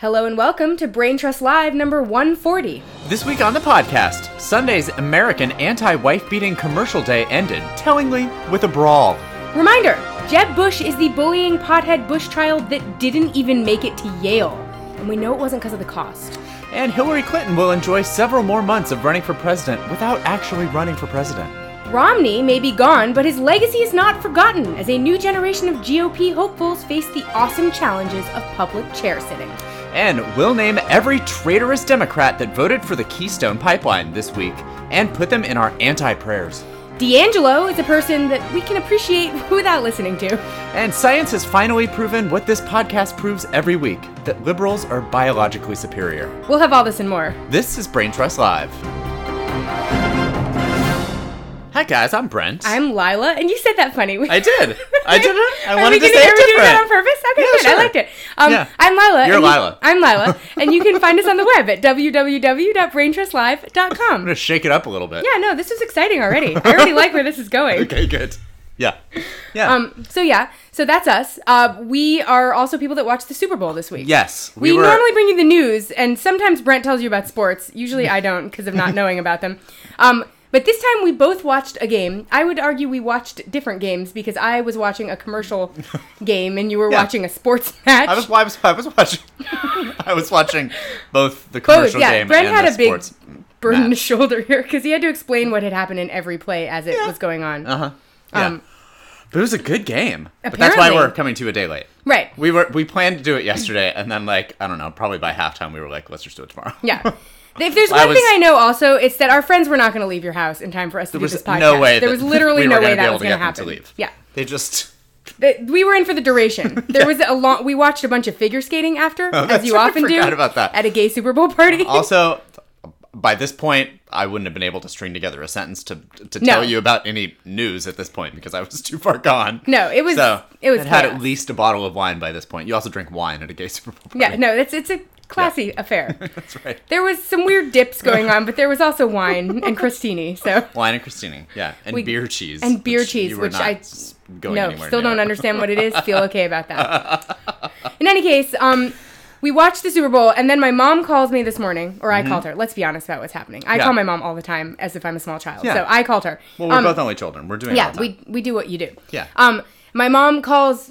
Hello and welcome to Brain Trust Live number 140. This week on the podcast, Sunday's American anti-wife-beating commercial day ended, tellingly, with a brawl. Reminder, Jeb Bush is the bullying pothead Bush child that didn't even make it to Yale. And we know it wasn't because of the cost. And Hillary Clinton will enjoy several more months of running for president without actually running for president. Romney may be gone, but his legacy is not forgotten as a new generation of GOP hopefuls face the awesome challenges of public chair sitting. And we'll name every traitorous Democrat that voted for the Keystone Pipeline this week and put them in our anti-prayers. D'Angelo is a person that we can appreciate without listening to. And science has finally proven what this podcast proves every week, that liberals are biologically superior. We'll have all this and more. This is Brain Trust Live. Hi guys, I'm Brent. I'm Lila, and you said that funny. I did. I did it. I wanted to say it different. Are we doing that on purpose? Okay, Yeah, good. sure. I liked it. Yeah. I'm Lila. You're Lila. I'm Lila, and you can find us on the web at www.braintrustlive.com. I'm going to shake it up a little bit. Yeah, no, this is exciting already. I already like where this is going. Okay, good. Yeah. So that's us. We are also people that watch the Super Bowl this week. Yes. We normally bring you the news, and sometimes Brent tells you about sports. Usually I don't because of not knowing about them. But this time we both watched a game. I would argue we watched different games because I was watching a commercial game and you were watching a sports match. I was watching. I was watching both the commercial game Brent and had the a big sports burden to match. shoulder here because he had to explain what had happened in every play as it was going on. Yeah. But it was a good game. But that's Apparently. why we're coming to a day late. Right. We planned to do it yesterday, and then I don't know, probably by halftime we were like, let's just do it tomorrow. Yeah. If there's one thing I know also, it's that our friends were not going to leave your house in time for us to do this podcast. No way. There was literally no way that was going to to happen. leave. Yeah. They just... We were in for the duration. There was we watched a bunch of figure skating after, as you right. often do. I forgot about that. At a gay Super Bowl party. Also, by this point, I wouldn't have been able to string together a sentence to tell you about any news at this point because I was too far gone. No, it was So, it had chaos. at least a bottle of wine by this point. You also drink wine at a gay Super Bowl party. Yeah, no, it's a classy affair. That's right. There was some weird dips going on, but there was also wine and crostini. So Wine and crostini, yeah. And beer cheese. And beer which cheese, you were which not I going no, anywhere still near. don't understand what it is. Feel okay about that. In any case, we watched the Super Bowl, and then my mom calls me this morning, or I called her. Let's be honest about what's happening. I call my mom all the time as if I'm a small child. Yeah. So I called her. Well, we're both only children. We're doing it all the time. we do what you do. Yeah. My mom tells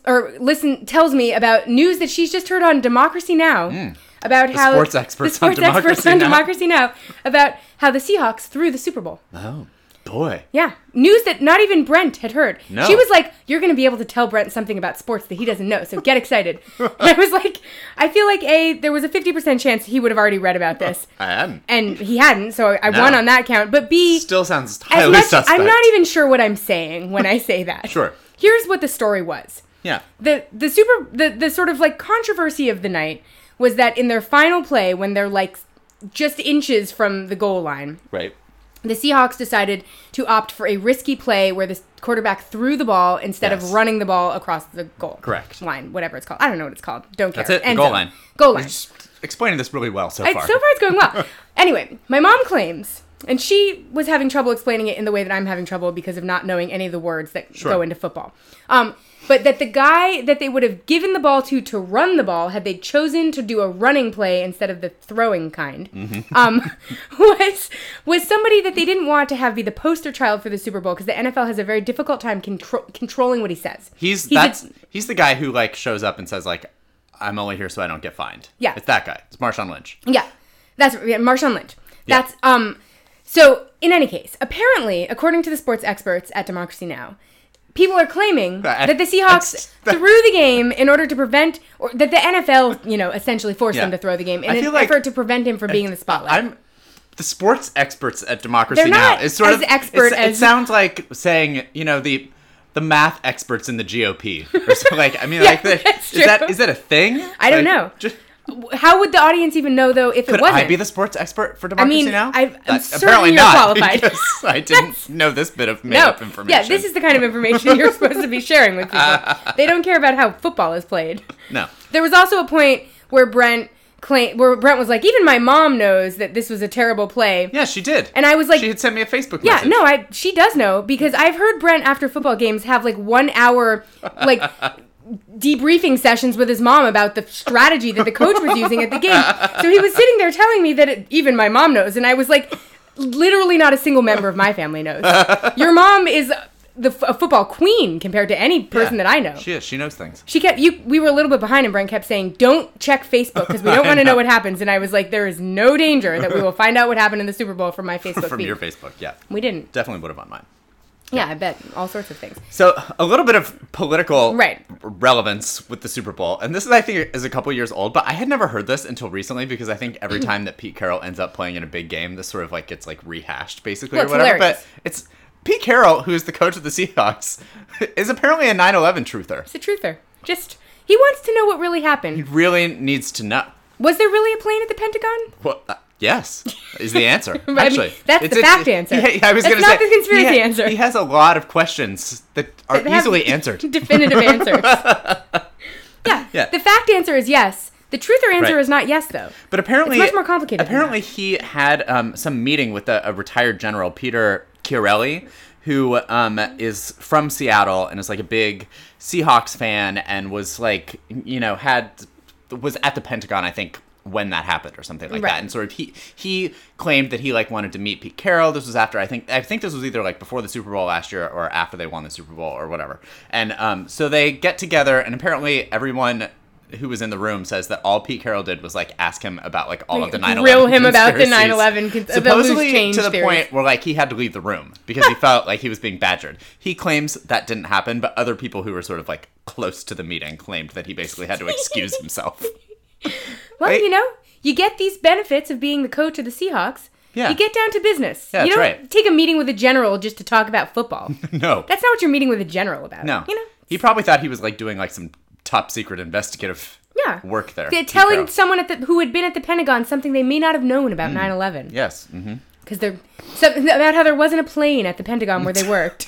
me about news that she's just heard on Democracy Now! About how sports experts on Democracy Now! About how the Seahawks threw the Super Bowl. Oh, boy. Yeah. News that not even Brent had heard. No. She was like, you're going to be able to tell Brent something about sports that he doesn't know, so get excited. And I was like, I feel like there was a 50% chance he would have already read about this. I hadn't. And he hadn't, so I won on that count. But B, Still sounds highly suspect. I'm not even sure what I'm saying when I say that. Sure. Here's what the story was. Yeah. The sort of like controversy of the night was that in their final play, when they're like just inches from the goal line, Right. the Seahawks decided to opt for a risky play where the quarterback threw the ball instead of running the ball across the goal. Correct. Line, whatever it's called. I don't know what it's called. Don't care. That's it. The End goal zone. line. Goal line. You're just explaining this really well so far. So far it's going well. Anyway, my mom claims, and she was having trouble explaining it in the way that I'm having trouble because of not knowing any of the words that go into football. But that the guy that they would have given the ball to run the ball, had they chosen to do a running play instead of the throwing kind, was somebody that they didn't want to have be the poster child for the Super Bowl because the NFL has a very difficult time controlling what he says. He's the guy who shows up and says I'm only here so I don't get fined. Yeah. It's that guy. It's Marshawn Lynch. Yeah, that's Marshawn Lynch. Yeah. That's So in any case, apparently, according to the sports experts at Democracy Now!, people are claiming that the Seahawks threw the game in order to prevent, or that the NFL, essentially forced them to throw the game in an effort to prevent him from being in the spotlight. The sports experts at Democracy They're Now! not is sort as of expert as... It sounds like saying, the math experts in the GOP. Or so, that's true. Is that a thing? I don't know. How would the audience even know, though, if it wasn't? Could I be the sports expert for Democracy Now! I'm certain you're qualified. Because I didn't know this bit of made-up information. Yeah, this is the kind of information you're supposed to be sharing with people. They don't care about how football is played. No. There was also a point where Brent was like, even my mom knows that this was a terrible play. Yeah, she did. And I was like... She had sent me a Facebook message. Yeah, no, she does know, because I've heard Brent after football games have 1 hour, debriefing sessions with his mom about the strategy that the coach was using at the game. So he was sitting there telling me that even my mom knows. And I was like, literally not a single member of my family knows. Your mom is a football queen compared to any person that I know. She is. She knows things. We were a little bit behind, and Brent kept saying, don't check Facebook because we don't want to know what happens. And I was like, there is no danger that we will find out what happened in the Super Bowl from my Facebook From feed. your Facebook, yeah. We didn't. Definitely would have on mine. Yeah, I bet. All sorts of things. So, a little bit of political relevance with the Super Bowl. And this is, I think, is a couple years old, but I had never heard this until recently because I think every time that Pete Carroll ends up playing in a big game, this sort of like gets like rehashed, basically, or whatever. Hilarious. But it's Pete Carroll, who is the coach of the Seahawks, is apparently a 9/11 truther. He's a truther. He wants to know what really happened. He really needs to know. Was there really a plane at the Pentagon? Well, yes, is the answer. Actually, I mean, that's the fact answer. I was going to say, not the conspiracy answer. He has a lot of questions that are easily answered. Definitive answers. Yeah. The fact answer is yes. The truther answer is not yes, though. But apparently, it's much more complicated. Apparently, he had some meeting with a retired general, Peter Chiarelli, who is from Seattle and is like a big Seahawks fan and was like, was at the Pentagon, I think, when that happened or something like that. And sort of he claimed that he like wanted to meet Pete Carroll. This was after I think this was either like before the Super Bowl last year or after they won the Super Bowl or whatever. And so they get together, and apparently everyone who was in the room says that all Pete Carroll did was like ask him about like all of the 9/11 grill him about the 9/11 supposedly to the point where like he had to leave the room because he felt like he was being badgered. He claims that didn't happen, but other people who were sort of like close to the meeting claimed that he basically had to excuse himself. Well, you get these benefits of being the coach of the Seahawks. Yeah. You get down to business. Yeah, you don't take a meeting with a general just to talk about football. No. That's not what you're meeting with a general about. No. He probably thought he was like doing like some top secret investigative work there. They're telling someone who had been at the Pentagon something they may not have known about 9/11. Yes. Because about how there wasn't a plane at the Pentagon where they worked.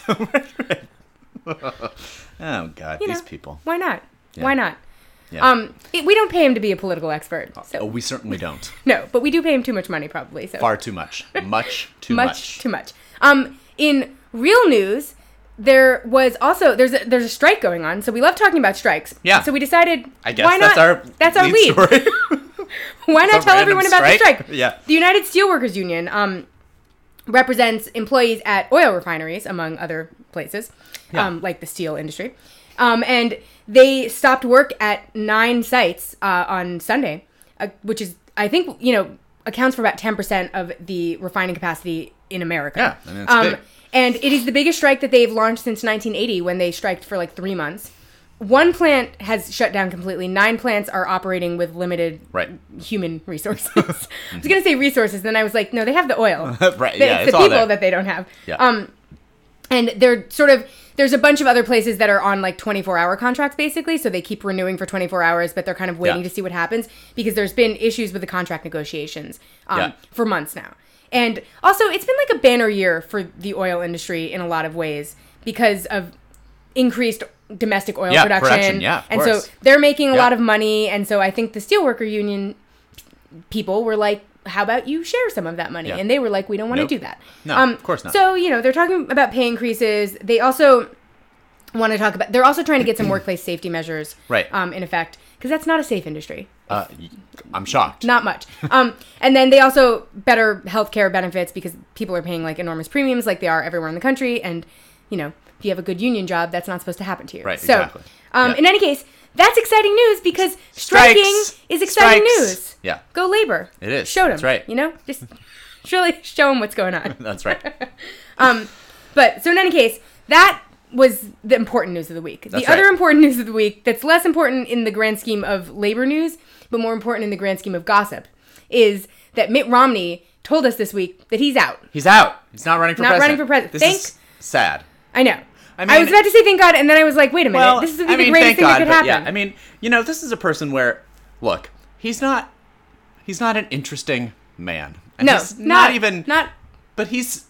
Oh, God, these people. Why not? Yeah. Why not? Yeah. We don't pay him to be a political expert. So. We certainly don't. No, but we do pay him too much money, probably. So. Far too much. Much too much. Too much. In real news, there's a strike going on. So we love talking about strikes. Yeah. So we decided, I guess why not? That's our lead. Story. Why not tell everyone about the strike? Yeah. The United Steelworkers Union represents employees at oil refineries, among other places, like the steel industry. And they stopped work at 9 sites on Sunday, which is, I think, accounts for about 10% of the refining capacity in America. Yeah, I mean, it's big. And it is the biggest strike that they've launched since 1980 when they striked for like 3 months. 1 plant has shut down completely. 9 plants are operating with limited human resources. I was going to say resources, then I was like, no, they have the oil. Right, yeah, it's the people that they don't have. Yeah. And there's a bunch of other places that are on like 24-hour contracts, basically. So they keep renewing for 24 hours, but they're kind of waiting to see what happens because there's been issues with the contract negotiations for months now. And also, it's been like a banner year for the oil industry in a lot of ways because of increased domestic oil production. And so they're making a lot of money. And so I think the Steelworker Union people were like, how about you share some of that money? And they were like, we don't want to do that. No, of course not. So, they're talking about pay increases. They also want to talk about, they're also trying to get some workplace safety measures in effect, because that's not a safe industry. I'm shocked. Not much. And then they also better healthcare benefits because people are paying like enormous premiums like they are everywhere in the country. And, if you have a good union job, that's not supposed to happen to you. Right, so, exactly. In any case, that's exciting news because striking is exciting news. Yeah. Go labor. It is. Show them. That's right. Just really show them what's going on. That's right. But so in any case, that was the important news of the week. The other important news of the week that's less important in the grand scheme of labor news, but more important in the grand scheme of gossip, is that Mitt Romney told us this week that he's out. He's out. He's not running for president. This is sad. I know. I was about to say thank God, and then I was like, wait a minute. This is the greatest thing that could happen. Yeah, I mean, this is a person where, look, he's not an interesting man. And no, not. But he's.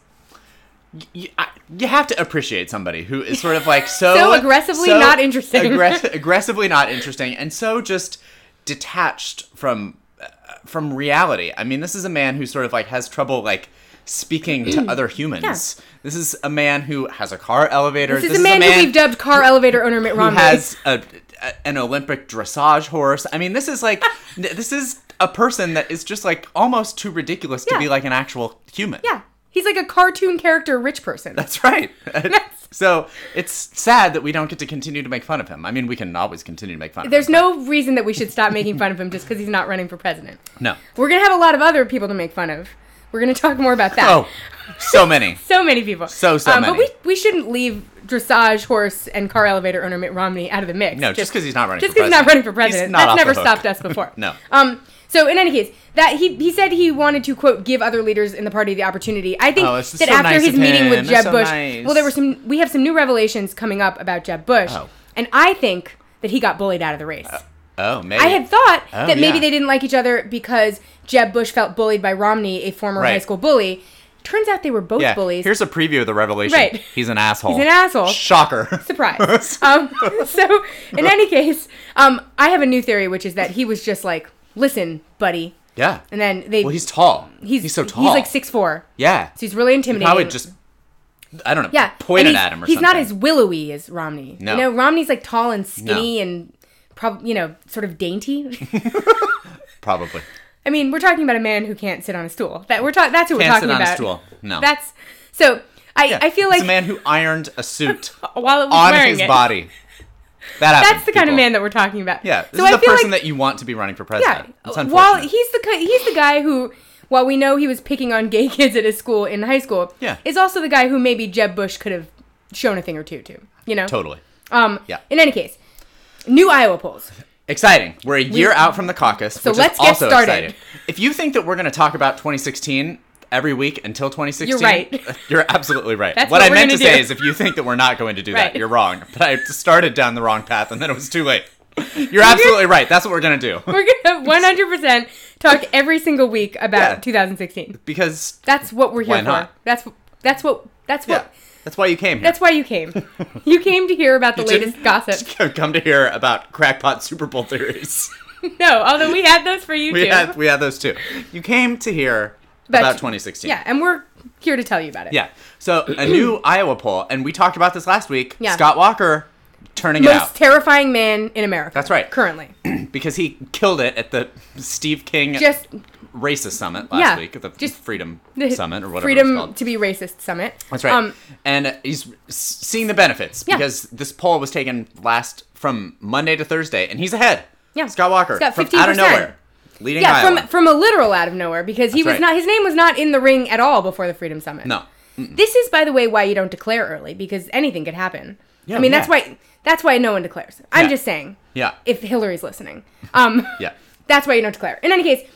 You have to appreciate somebody who is sort of like so aggressively not interesting, aggressively not interesting, and so just detached from reality. I mean, this is a man who sort of like has trouble like speaking to other humans. Yeah. This is a man who has a car elevator. This is a man who we've dubbed car elevator owner Mitt Romney. Who has an Olympic dressage horse. I mean, this is like, this is a person that is just like almost too ridiculous to be like an actual human. Yeah. He's like a cartoon character rich person. That's right. So it's sad that we don't get to continue to make fun of him. I mean, we can always continue to make fun of him. There's no reason that we should stop making fun of him just because he's not running for president. No. We're going to have a lot of other people to make fun of. We're going to talk more about that. Oh, so many. So many people. So many. But we shouldn't leave dressage horse and car elevator owner Mitt Romney out of the mix. No, just because he's not running for president. Just because he's not running for president. That's never stopped us before. No. So in any case, that he said he wanted to, quote, give other leaders in the party the opportunity. I think that so after nice his meeting with Jeb Bush, nice. well, we have some new revelations coming up about Jeb Bush, and I think that he got bullied out of the race. Maybe. I had thought that maybe they didn't like each other because Jeb Bush felt bullied by Romney, a former high school bully. Turns out they were both bullies. Here's a preview of the revelation. Right. He's an asshole. He's an asshole. Shocker. Surprise. So, in any case, I have a new theory, which is that he was just like, listen, buddy. Yeah. And then Well, he's tall. He's so tall. He's like 6'4". Yeah. So he's really intimidating. Probably just, I don't know, pointed at him or something. He's not as willowy as Romney. No. You know, Romney's like tall and skinny and probably, sort of dainty. Probably. I mean, we're talking about a man who can't sit on a stool. That's who we're talking about. Can't sit on a stool. No. I feel like it's a man who ironed a suit while it was on wearing his body. That's the kind of man that we're talking about. Yeah, this is the person that you want to be running for president. Yeah, it's unfortunate. While he's the guy who, while we know he was picking on gay kids at his school in high school, is also the guy who maybe Jeb Bush could have shown a thing or two to. You know, totally. Yeah. In any case, new Iowa polls. Exciting. We're a year out from the caucus, so which let's is also get started. Exciting. If you think that we're going to talk about 2016 every week until 2016, you're right. You're absolutely right. That's what I meant to say do. is if you think that we're not going to do that, you're wrong. But I started down the wrong path and then it was too late. You're absolutely right. That's what we're going to do. We're going to 100% talk every single week about 2016. Because that's what we're here why not? for. That's what That's why you came here. That's why you came. You came to hear about the latest gossip. Come to hear about crackpot Super Bowl theories. No, although we had those for you too. We had those too. You came to hear about 2016. Yeah, and we're here to tell you about it. Yeah. So a new Iowa poll, and we talked about this last week. Yeah. Scott Walker turning it out. Most terrifying man in America. That's right. Currently. Because he killed it at the Steve King Racist Summit last week, at the Freedom Summit or whatever Freedom it's called. to be Racist Summit. That's right. And he's seeing the benefits because this poll was taken from Monday to Thursday, and he's ahead. Yeah. Scott Walker. He's got 15%. From out of nowhere. Leading Iowa. From a literal out of nowhere, because his name was not in the ring at all before the Freedom Summit. No. Mm-mm. This is, by the way, why you don't declare early, because anything could happen. Yeah, I mean, that's why no one declares. I'm just saying. Yeah. If Hillary's listening. Yeah. That's why you don't declare. In any case,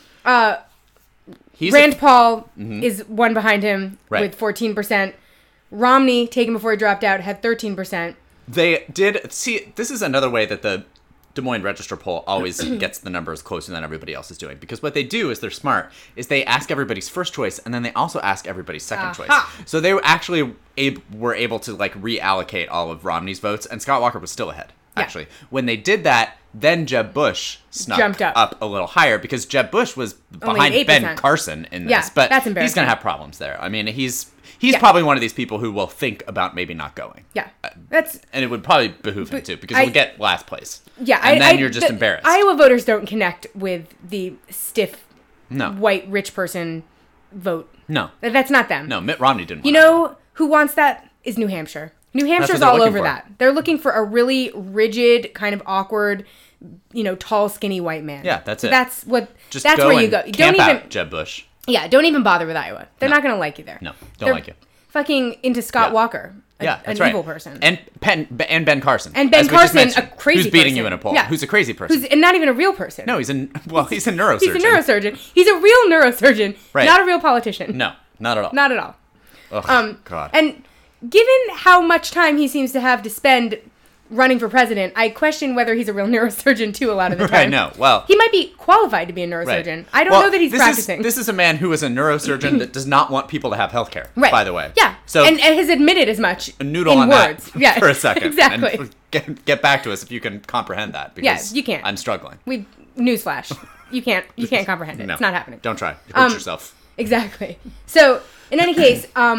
Rand Paul is one behind him with 14%. Romney, taken before he dropped out, had 13%. They did see. This is another way that the Des Moines Register poll always gets the numbers closer than everybody else is doing, because what they do is they're smart. Is they ask everybody's first choice and then they also ask everybody's second choice. So they actually were able to like reallocate all of Romney's votes, and Scott Walker was still ahead. Actually, when they did that, then Jeb Bush jumped up a little higher, because Jeb Bush was behind Ben Carson in this. Yeah, but that's embarrassing. He's going to have problems there. I mean, he's probably one of these people who will think about maybe not going. Yeah, and it would probably behoove him too, because he'll get last place. Yeah, and then you're just embarrassed. Iowa voters don't connect with the stiff, white rich person vote. No, that's not them. No, Mitt Romney didn't. You know who wants that is New Hampshire. New Hampshire's all over that. They're looking for a really rigid, kind of awkward, tall, skinny white man. Yeah, that's it. That's where you go. Don't even Jeb Bush. Yeah, don't even bother with Iowa. They're not going to like you there. No, don't like you. Fucking into Scott Walker. An evil person. And Ben Carson. And Ben Carson, a crazy person. Who's beating you in a poll. Yeah. Who's a crazy person. Who's not even a real person. No, he's a neurosurgeon. He's a neurosurgeon. He's a real neurosurgeon, not a real politician. No, not at all. Not at all. Oh, God. And given how much time he seems to have to spend running for president, I question whether he's a real neurosurgeon too a lot of the time. Right, no. Well, he might be qualified to be a neurosurgeon. Right. I don't know that he's practicing. This is a man who is a neurosurgeon that does not want people to have health care, by the way. Yeah. So, and has admitted as much noodle in on words. That for a second. Exactly. And get back to us if you can comprehend that, because you can't. I'm struggling. Newsflash. You can't comprehend it. No, it's not happening. Don't try. You hurt yourself. Exactly. So, in any case,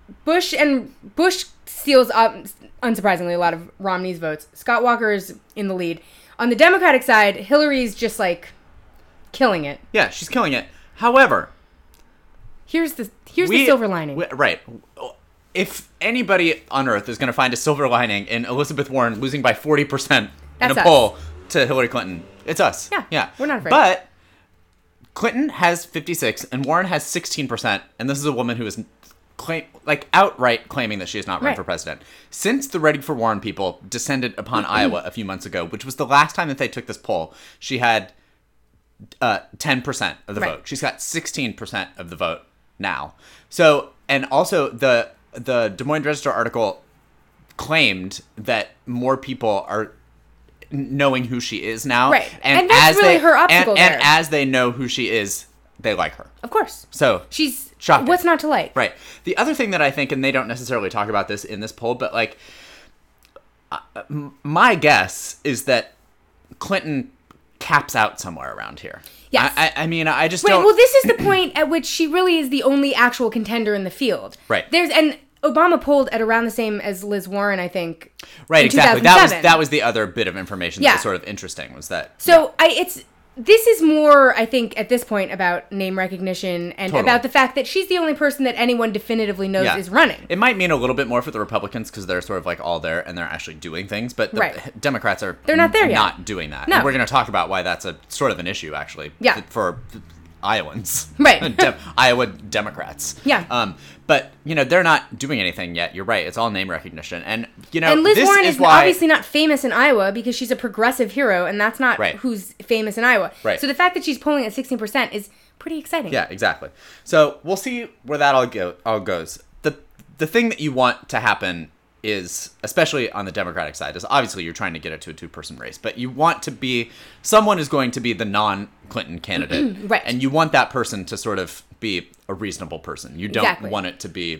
Bush steals up, unsurprisingly, a lot of Romney's votes. Scott Walker's in the lead. On the Democratic side, Hillary's just like killing it. Yeah, she's killing it. However, here's the silver lining. Right. If anybody on earth is going to find a silver lining in Elizabeth Warren losing by 40% in a poll to Hillary Clinton, it's us. Yeah. We're not afraid. But Clinton has 56 and Warren has 16%, and this is a woman who is outright claiming that she is not running for president. Since the Ready for Warren people descended upon Iowa a few months ago, which was the last time that they took this poll, she had 10% of the vote. She's got 16% of the vote now. So, and also the Des Moines Register article claimed that more people are knowing who she is now. Right. And that's really her obstacle there. And as they know who she is, they like her. Of course. So she's shocking. What's not to like? Right. The other thing that I think, and they don't necessarily talk about this in this poll, but like, my guess is that Clinton caps out somewhere around here. Yes. I mean, I just don't. Well, this is the point at which she really is the only actual contender in the field. Right. And Obama polled at around the same as Liz Warren, I think. Right. Exactly. That was the other bit of information that was sort of interesting. Was that? So this is more, I think, at this point about name recognition and about the fact that she's the only person that anyone definitively knows is running. It might mean a little bit more for the Republicans because they're sort of like all there and they're actually doing things, but the Democrats they're not there yet. Not doing that. No. And we're going to talk about why that's a sort of an issue actually for Iowans. Right. Iowa Democrats. Yeah. But, they're not doing anything yet. You're right. It's all name recognition. And, and Liz Warren is obviously not famous in Iowa because she's a progressive hero, and that's not who's famous in Iowa. Right. So the fact that she's polling at 16% is pretty exciting. Yeah, exactly. So we'll see where that all goes. The thing that you want to happen is, especially on the Democratic side, is obviously you're trying to get it to a two-person race, but you want to be, someone is going to be the non-Clinton candidate. Right. And you want that person to sort of be a reasonable person. You don't want it to be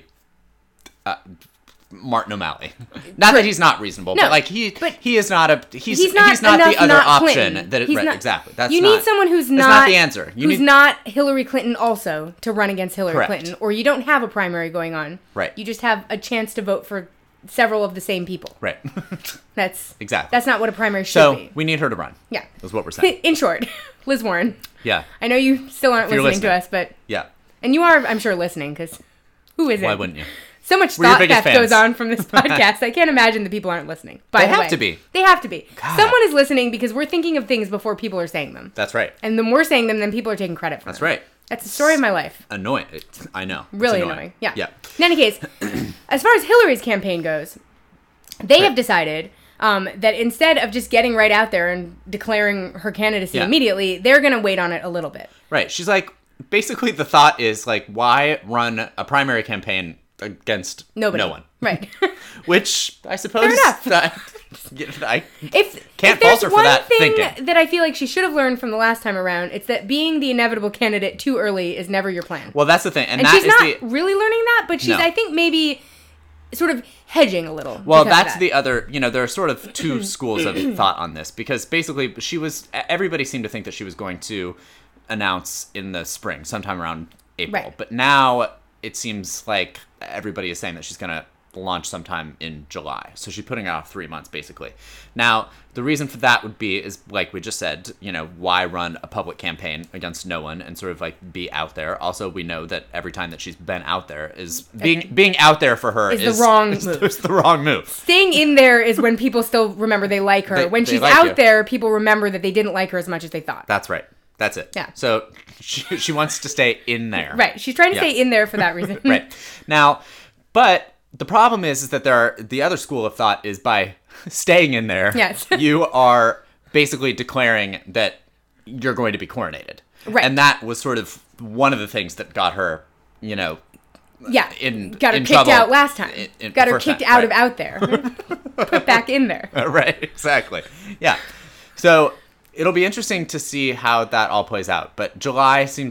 Martin O'Malley. Not that he's not reasonable, but like he is not he's not the other option that exactly. That's you need someone who's not the answer. Who's not Hillary Clinton also to run against Hillary Clinton, or you don't have a primary going on. Right. You just have a chance to vote for several of the same people. Right. That's exactly. That's not what a primary should be. So we need her to run. Yeah. Is what we're saying. In short, Liz Warren. Yeah. I know you still aren't listening to us, but yeah. And you are, I'm sure, listening because who isn't? Why wouldn't you? So much thought that goes on from this podcast. I can't imagine the people aren't listening. They have to be. They have to be. God. Someone is listening because we're thinking of things before people are saying them. That's right. And the more saying them, then people are taking credit for them. That's right. That's the story of my life. Annoying. I know. Really annoying. Yeah. Yeah. In any case, as far as Hillary's campaign goes, they have decided that instead of just getting right out there and declaring her candidacy immediately, they're going to wait on it a little bit. Right. She's like, basically the thought is like, why run a primary campaign against no one? Right. Which I suppose fair enough. I can't fault her for that thinking. If there's one thing that I feel like she should have learned from the last time around, it's that being the inevitable candidate too early is never your plan. Well, that's the thing. And that she's not really learning that, but she's, I think, maybe sort of hedging a little. Well, that's the other, there are sort of two schools of thought on this, because basically everybody seemed to think that she was going to announce in the spring, sometime around April. Right. But now it seems like everybody is saying that she's going to launch sometime in July. So she's putting it off 3 months, basically. Now, the reason for that would be, is like we just said, why run a public campaign against no one and sort of like be out there? Also, we know that every time that she's been out there is being out there for her is the wrong move. It's the wrong move. Staying in there is when people still remember they like her. When she's out there, people remember that they didn't like her as much as they thought. That's right. That's it. Yeah. So she wants to stay in there. Right. She's trying to stay in there for that reason. Right. Now, but the problem is that the other school of thought is by staying in there, yes. you are basically declaring that you're going to be coronated. Right. And that was sort of one of the things that got her, got her in kicked trouble out last time. Got her kicked out right. of out there. Put back in there. Right, exactly. Yeah. So it'll be interesting to see how that all plays out. But July seems like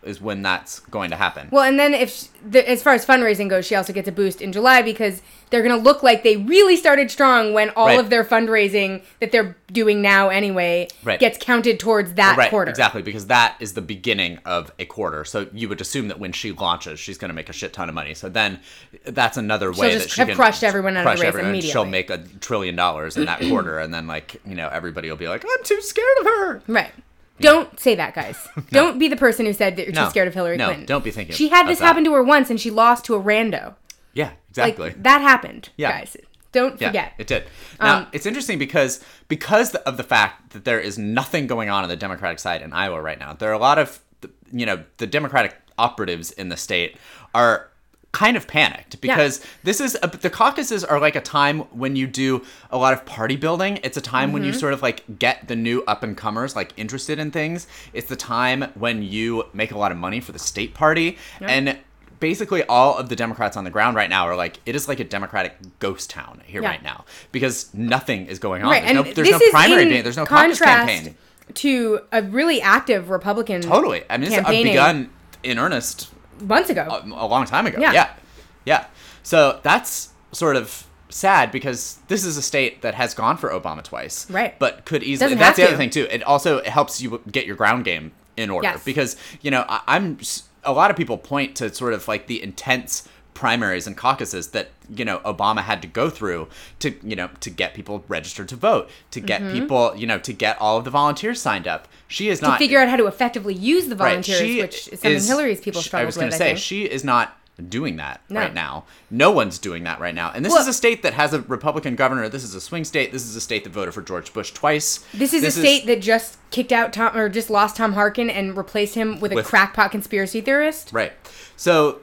is when that's going to happen. Well, and then as far as fundraising goes, she also gets a boost in July because they're going to look like they really started strong when all of their fundraising that they're doing now anyway gets counted towards that quarter. Exactly, because that is the beginning of a quarter. So you would assume that when she launches, she's going to make a shit ton of money. So then that's another way that she can crushed everyone out of the race immediately. She'll make $1 trillion in that quarter, and then everybody will be like, I'm too scared of her. Right. Don't say that, guys. No. Don't be the person who said that you're too scared of Hillary Clinton. No, don't be thinking. She had this happen to her once, and she lost to a rando. Yeah, exactly. That happened, guys. Don't forget. It did. Now, it's interesting because of the fact that there is nothing going on the Democratic side in Iowa right now. There are a lot of, the Democratic operatives in the state are kind of panicked because this is the caucuses are like a time when you do a lot of party building. It's a time when you sort of get the new up and comers interested in things. It's the time when you make a lot of money for the state party and basically all of the Democrats on the ground right now are it is like a Democratic ghost town here right now because nothing is going on. Right. There's no primary, there's no caucus campaign. To a really active Republican Totally. I mean, this begun in earnest months ago. A long time ago. Yeah. So that's sort of sad because this is a state that has gone for Obama twice. Right. But could easily... That's the other thing, too. It also helps you get your ground game in order. Yes. Because, a lot of people point to sort of the intense primaries and caucuses that, Obama had to go through to get people registered to vote, to get people, to get all of the volunteers signed up. She is not... To figure out how to effectively use the volunteers, which is something Hillary's people struggled with, I was going to say, she is not doing that right now. No one's doing that right now. And this is a state that has a Republican governor. This is a swing state. This is a state that voted for George Bush twice. This is a state that just kicked out just lost Tom Harkin and replaced him with a crackpot conspiracy theorist. Right. So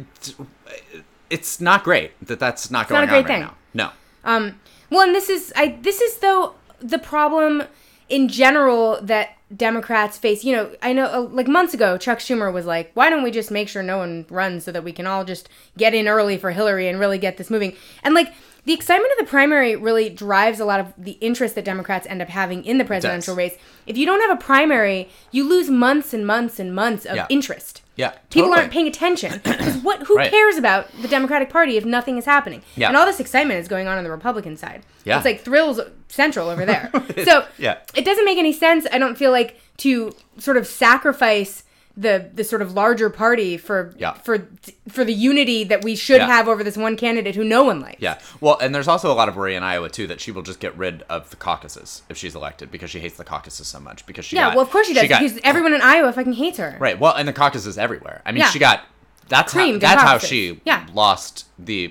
it's not great that's not going on right now. No. Well, and this is though the problem in general that Democrats face. I know months ago, Chuck Schumer was like, why don't we just make sure no one runs so that we can all just get in early for Hillary and really get this moving? And the excitement of the primary really drives a lot of the interest that Democrats end up having in the presidential race. If you don't have a primary, you lose months and months and months of interest. Yeah, people aren't paying attention because who cares about the Democratic Party if nothing is happening? Yeah. And all this excitement is going on the Republican side. Yeah. It's thrills central over there. So it doesn't make any sense, I don't feel like, to sort of sacrifice the sort of larger party for the unity that we should have over this one candidate who no one likes. Yeah. Well, and there's also a lot of worry in Iowa too that she will just get rid of the caucuses if she's elected because she hates the caucuses so much because well, of course she does because everyone in Iowa fucking hates her. Right. Well, and the caucuses everywhere. I mean, she got that's how she lost the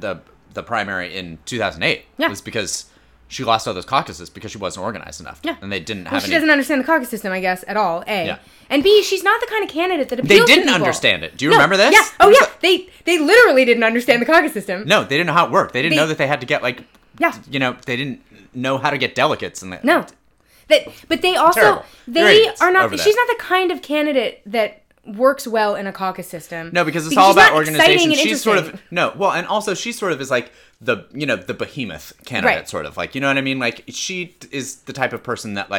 primary in 2008. Yeah. Was because she lost all those caucuses because she wasn't organized enough. Yeah. And they didn't have any... She doesn't understand the caucus system, I guess, at all, A. Yeah. And B, she's not the kind of candidate that appeals to people. They didn't understand it. Do you remember this? Yeah. Oh, yeah. They literally didn't understand the caucus system. No, they didn't know how it worked. They didn't know that they had to get, they didn't know how to get delegates. No. But they also... Terrible. They are not... She's not the kind of candidate that works well in a caucus system. No, because it's all about organization. She's sort of... No, well, and also she sort of is the behemoth candidate, sort of you know what I mean? She is the type of person that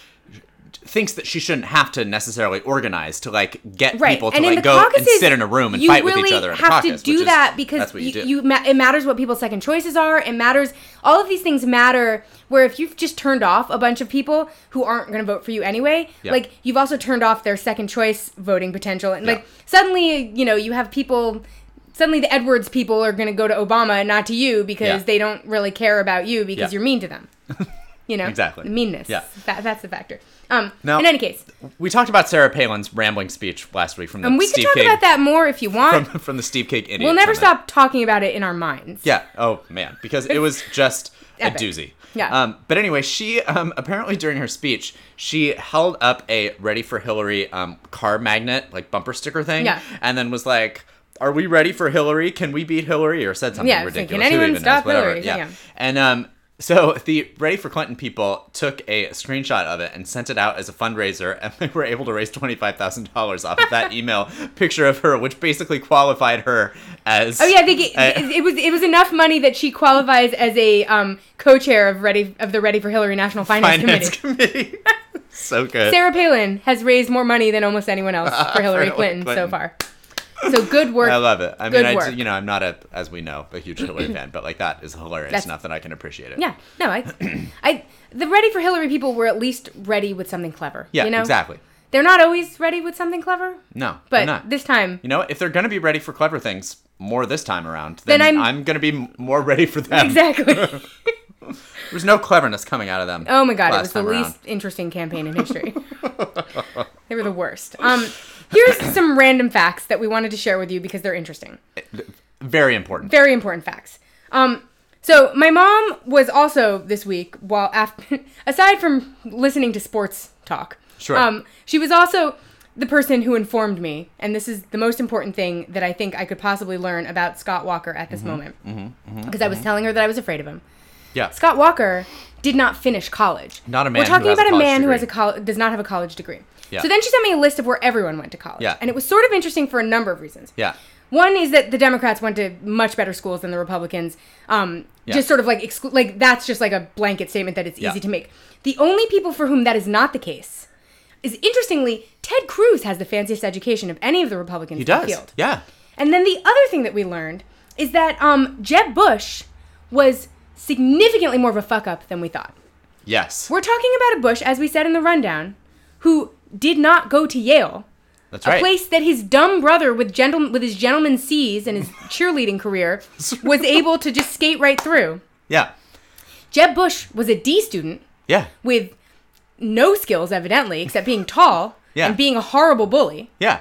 thinks that she shouldn't have to necessarily organize to get people to go and sit in a room and fight with each other in a caucus. You have to do that because it matters what people's second choices are. It matters. All of these things matter. Where if you've just turned off a bunch of people who aren't going to vote for you anyway, you've also turned off their second choice voting potential, and suddenly you have people. Suddenly the Edwards people are going to go to Obama and not to you because they don't really care about you because you're mean to them. Exactly. The meanness. Yeah. That's the factor. Now, in any case. We talked about Sarah Palin's rambling speech last week from the we Steve could talk about that more if you want. From the Steve Cake Idiot. We'll never stop talking about it in our minds. Yeah. Oh, man. Because it was just a doozy. Yeah. But anyway, she apparently during her speech, she held up a Ready for Hillary car magnet, bumper sticker thing. Yeah. And then was like... Are we ready for Hillary? Can we beat Hillary? Or said something ridiculous. Can anyone stop Hillary? Yeah. And so the Ready for Clinton people took a screenshot of it and sent it out as a fundraiser, and they were able to raise $25,000 off of that email picture of her, which basically qualified her as... Oh yeah, it was enough money that she qualifies as a co-chair of the Ready for Hillary National Finance Committee. So good. Sarah Palin has raised more money than almost anyone else for Hillary Clinton so far. So good work. I love it. I mean, I'm not as we know, a huge Hillary fan, but like that is hilarious enough that I can appreciate it. Yeah. No, the Ready for Hillary people were at least ready with something clever. Yeah, you know? Exactly. They're not always ready with something clever. No, but this time, you know, if they're going to be ready for clever things more this time around, then I'm going to be more ready for them. Exactly. There's no cleverness coming out of them. Oh my God, it was the least interesting campaign in history. They were the worst. Here's some random facts that we wanted to share with you because they're interesting. Very important. Very important facts. So my mom was also this week, aside from listening to sports talk, sure. She was also the person who informed me, and this is the most important thing that I think I could possibly learn about Scott Walker at this moment, because I was telling her that I was afraid of him. Yeah. Scott Walker did not finish college. Not a man. We're talking about a man who does not have a college degree. Yeah. So then she sent me a list of where everyone went to college. Yeah. And it was sort of interesting for a number of reasons. Yeah. One is that the Democrats went to much better schools than the Republicans. Just sort of like that's just like a blanket statement that it's easy to make. The only people for whom that is not the case is, interestingly, Ted Cruz has the fanciest education of any of the Republicans in the field. Yeah. And then the other thing that we learned is that Jeb Bush was significantly more of a fuck up than we thought. Yes. We're talking about a Bush, as we said in the rundown, who did not go to Yale. That's right. A place that his dumb brother with his gentleman C's and his cheerleading career was able to just skate right through. Yeah. Jeb Bush was a D student. Yeah. With no skills, evidently, except being tall and being a horrible bully. Yeah.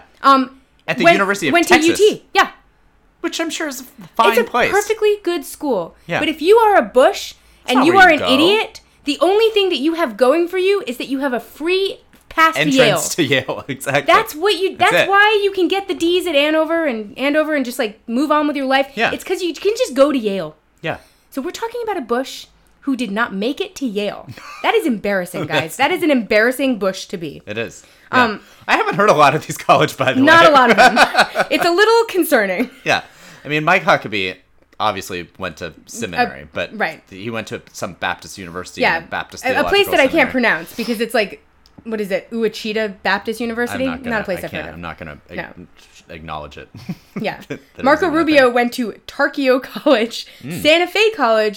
At the University of Texas. Went to UT. Yeah. Which I'm sure is a fine place. It's a perfectly good school. Yeah. But if you are a Bush and you are an idiot, the only thing that you have going for you is that you have a free pass entrance to Yale. Exactly. That's why you can get the D's at Andover and just like move on with your life. Yeah. It's because you can just go to Yale. Yeah. So we're talking about a Bush who did not make it to Yale. That is embarrassing, guys. That is an embarrassing Bush to be. It is. Yeah. I haven't heard a lot of these college, by the way. Not a lot of them. It's a little concerning. Yeah. I mean, Mike Huckabee obviously went to seminary, but he went to some Baptist university. Yeah. Baptist a place that I can't pronounce because it's like, what is it? Ouachita Baptist University? Not a place I've heard of. I'm not going to acknowledge it. Yeah. Marco Rubio went to Tarkio College, Santa Fe College,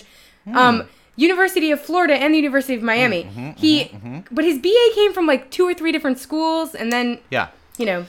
University of Florida, and the University of Miami. But his BA came from like 2 or 3 different schools, and then, you know,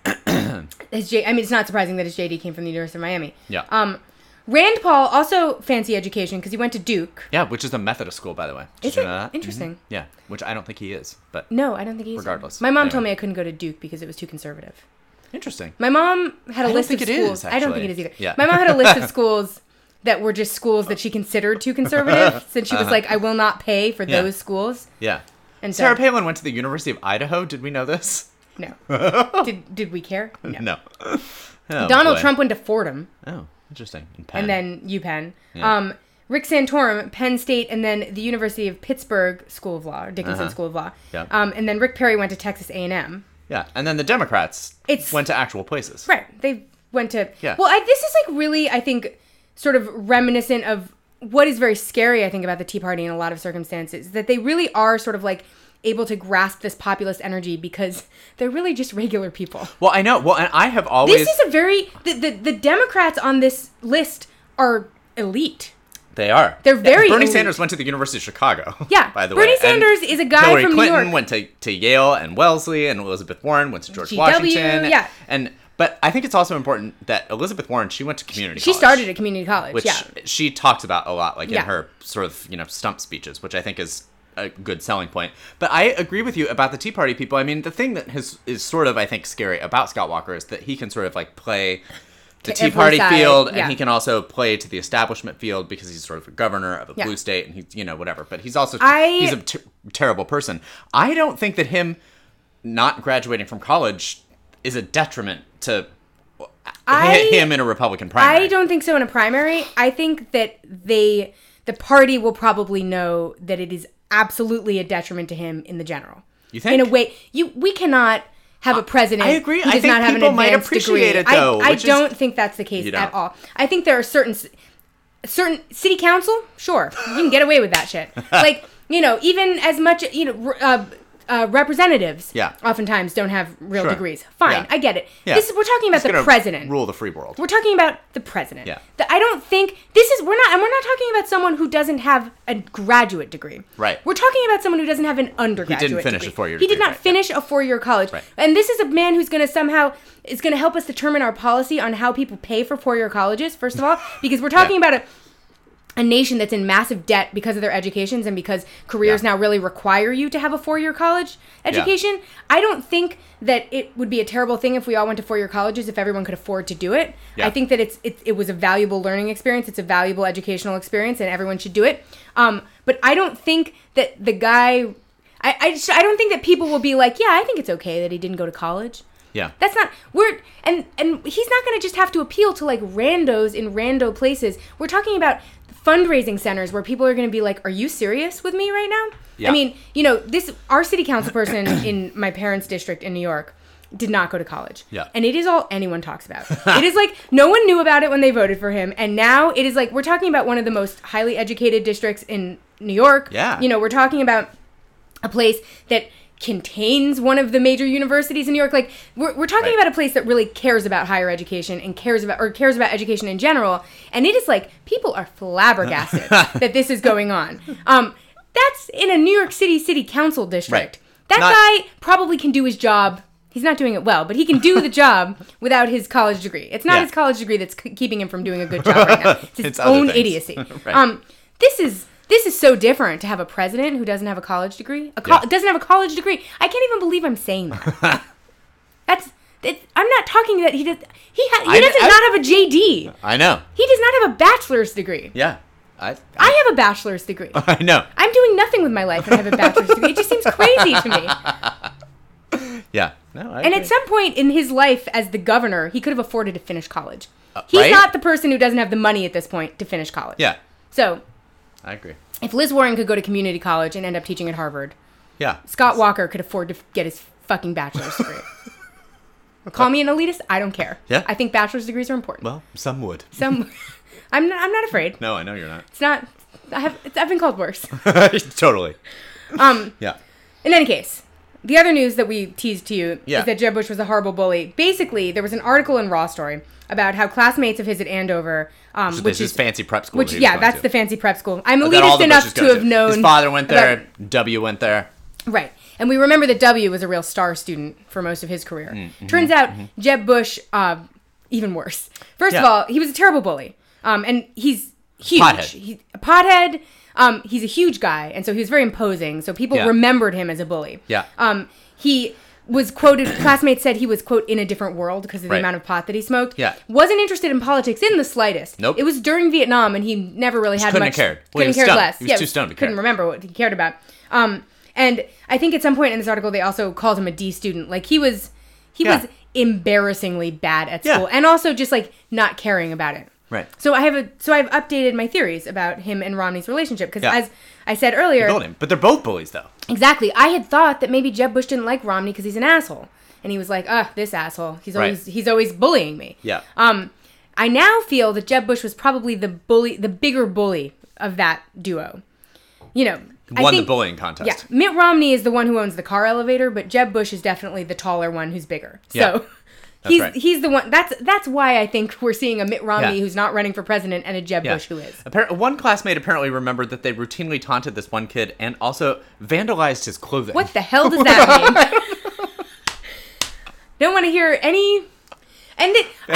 it's not surprising that his JD came from the University of Miami. Yeah. Rand Paul, also fancy education, because he went to Duke. Yeah, which is a Methodist school, by the way. Is it? Interesting. Mm-hmm. Yeah, which I don't think he is, but... No, I don't think he is. Regardless. My mom told me I couldn't go to Duke because it was too conservative. Interesting. My mom had a list of schools. I don't think it is either. Yeah. My mom had a list of schools that were just schools that she considered too conservative, since she was like, I will not pay for those schools. Yeah. And so, Sarah Palin went to the University of Idaho. Did we know this? No. Did we care? No. Oh, Donald Trump went to Fordham. Oh, interesting. Penn. And then UPenn. Yeah. Rick Santorum, Penn State, and then the University of Pittsburgh School of Law, or Dickinson School of Law. Yeah. And then Rick Perry went to Texas A&M. Yeah, and then the Democrats went to actual places. Right. They went to... Yeah. Well, this is like really, I think, sort of reminiscent of what is very scary, I think, about the Tea Party in a lot of circumstances, that they really are sort of like able to grasp this populist energy because they're really just regular people. Well, I know. Well, and I have always... This is a very... The Democrats on this list are elite. They are. They're very Bernie elite. Sanders went to the University of Chicago. Yeah. By the way. Bernie Sanders is a guy Hillary from Clinton New York. Went to Yale and Wellesley, and Elizabeth Warren went to George Washington. Yeah. But I think it's also important that Elizabeth Warren, she went to community college. She started at community college, which she talks about a lot, like in her sort of, stump speeches, which I think is a good selling point. But I agree with you about the Tea Party people. I mean, the thing that is sort of, I think, scary about Scott Walker is that he can sort of like play the Tea Party field, and he can also play to the establishment field because he's sort of a governor of a blue state, and he's, whatever. But he's also, he's a terrible person. I don't think that him not graduating from college is a detriment to him in a Republican primary. I don't think so in a primary. I think that the party will probably know that it is absolutely a detriment to him in the general. You think? In a way, we cannot have a president. I agree. Who does I think not have people an might advanced appreciate degree. it though. I don't think that's the case at all. I think there are certain city council. Sure, you can get away with that shit. Like even as much representatives Yeah. oftentimes don't have real Sure. degrees. Fine, Yeah. I get it. Yeah. We're talking about It's the gonna president. rule the free world. We're talking about the president. Yeah. I don't think we're not talking about someone who doesn't have a graduate degree. Right. We're talking about someone who doesn't have an undergraduate He didn't finish degree. a 4-year He did degree, not right, finish a 4-year college. Right. And this is a man who's going to is going to help us determine our policy on how people pay for 4-year colleges, first of all, because we're talking about a nation that's in massive debt because of their educations and because careers now really require you to have a 4-year college education. Yeah. I don't think that it would be a terrible thing if we all went to 4-year colleges if everyone could afford to do it. Yeah. I think that it was a valuable learning experience. It's a valuable educational experience and everyone should do it. But I don't think that the guy... I don't think that people will be like, yeah, I think it's okay that he didn't go to college. Yeah. That's not... And he's not going to just have to appeal to like randos in rando places. We're talking about fundraising centers where people are going to be like, are you serious with me right now? Yeah. I mean, our city council person in my parents' district in New York did not go to college. Yeah. And it is all anyone talks about. It is like no one knew about it when they voted for him. And now it is like we're talking about one of the most highly educated districts in New York. Yeah. We're talking about a place that contains one of the major universities in New York. Like we're talking about a place that really cares about higher education and cares about education in general. And it is like people are flabbergasted that this is going on. That's in a New York City council district. Right. That guy probably can do his job. He's not doing it well, but he can do the job without his college degree. It's not his college degree that's keeping him from doing a good job right now. It's his own idiocy. Right. This is so different to have a president who doesn't have a college degree. Doesn't have a college degree. I can't even believe I'm saying that. I'm not talking that he does not have a JD. I know. He does not have a bachelor's degree. Yeah. I have a bachelor's degree. I know. I'm doing nothing with my life and I have a bachelor's degree. It just seems crazy to me. Yeah. No, I and agree. at some point in his life as the governor, he could have afforded to finish college. He's right? not the person who doesn't have the money at this point to finish college. Yeah. So, I agree. If Liz Warren could go to community college and end up teaching at Harvard, yeah, Scott Walker could afford to get his fucking bachelor's degree. Or call me an elitist, I don't care. Yeah. I think bachelor's degrees are important. Well, some would. I'm not afraid. No, I know you're not. It's not. I've been called worse. Totally. Yeah. In any case, the other news that we teased to you is that Jeb Bush was a horrible bully. Basically, there was an article in Raw Story about how classmates of his at Andover, which is fancy prep school. That's the fancy prep school. I'm elitist enough to have known. His father went there. W went there. Right. And we remember that W was a real star student for most of his career. Mm-hmm, Turns out Jeb Bush, even worse. First of all, he was a terrible bully. And he's huge. He's a pothead. He's a huge guy. And so he was very imposing. So people remembered him as a bully. Yeah. He was quoted, classmates said he was, quote, in a different world because of the amount of pot that he smoked. Yeah. Wasn't interested in politics in the slightest. Nope. It was during Vietnam and he never really had much. Couldn't have cared less. He was too stoned to care. Couldn't remember what he cared about. And I think at some point in this article, they also called him a D student. Like he was embarrassingly bad at school and also just like not caring about it. Right. So I've updated my theories about him and Romney's relationship because as I said earlier, but they're both bullies though. Exactly. I had thought that maybe Jeb Bush didn't like Romney because he's an asshole, and he was like, this asshole. He's always bullying me. Yeah. I now feel that Jeb Bush was probably the bigger bully of that duo. Won the bullying contest. Yeah. Mitt Romney is the one who owns the car elevator, but Jeb Bush is definitely the taller one who's bigger. So he's the one. That's why I think we're seeing a Mitt Romney who's not running for president and a Jeb Bush who is. One classmate apparently remembered that they routinely taunted this one kid and also vandalized his clothing. What the hell does that mean? Don't want to hear any. And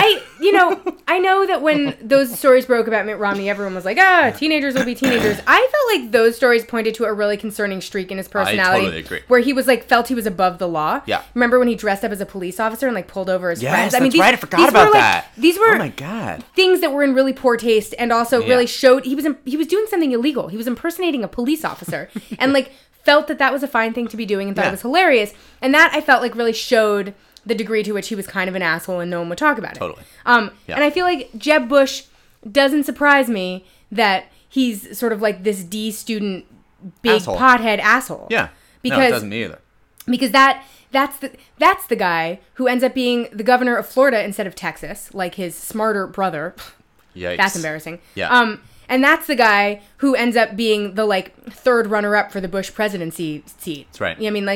I know that when those stories broke about Mitt Romney, everyone was like, teenagers will be teenagers. I felt like those stories pointed to a really concerning streak in his personality. I totally agree. Where he was like, felt he was above the law. Yeah. Remember when he dressed up as a police officer and like pulled over his friends? That's right. I forgot about that. These were oh my God. Things that were in really poor taste and also really showed he was doing something illegal. He was impersonating a police officer and like felt that was a fine thing to be doing and thought it was hilarious. And that I felt like really showed the degree to which he was kind of an asshole and no one would talk about it. Totally. And I feel like Jeb Bush doesn't surprise me that he's sort of like this D student, big pothead asshole. Yeah. Because, no, it doesn't me either. Because that's the guy who ends up being the governor of Florida instead of Texas, like his smarter brother. Yikes. That's embarrassing. Yeah. And that's the guy who ends up being the like third runner-up for the Bush presidency seat. That's right. I mean, like,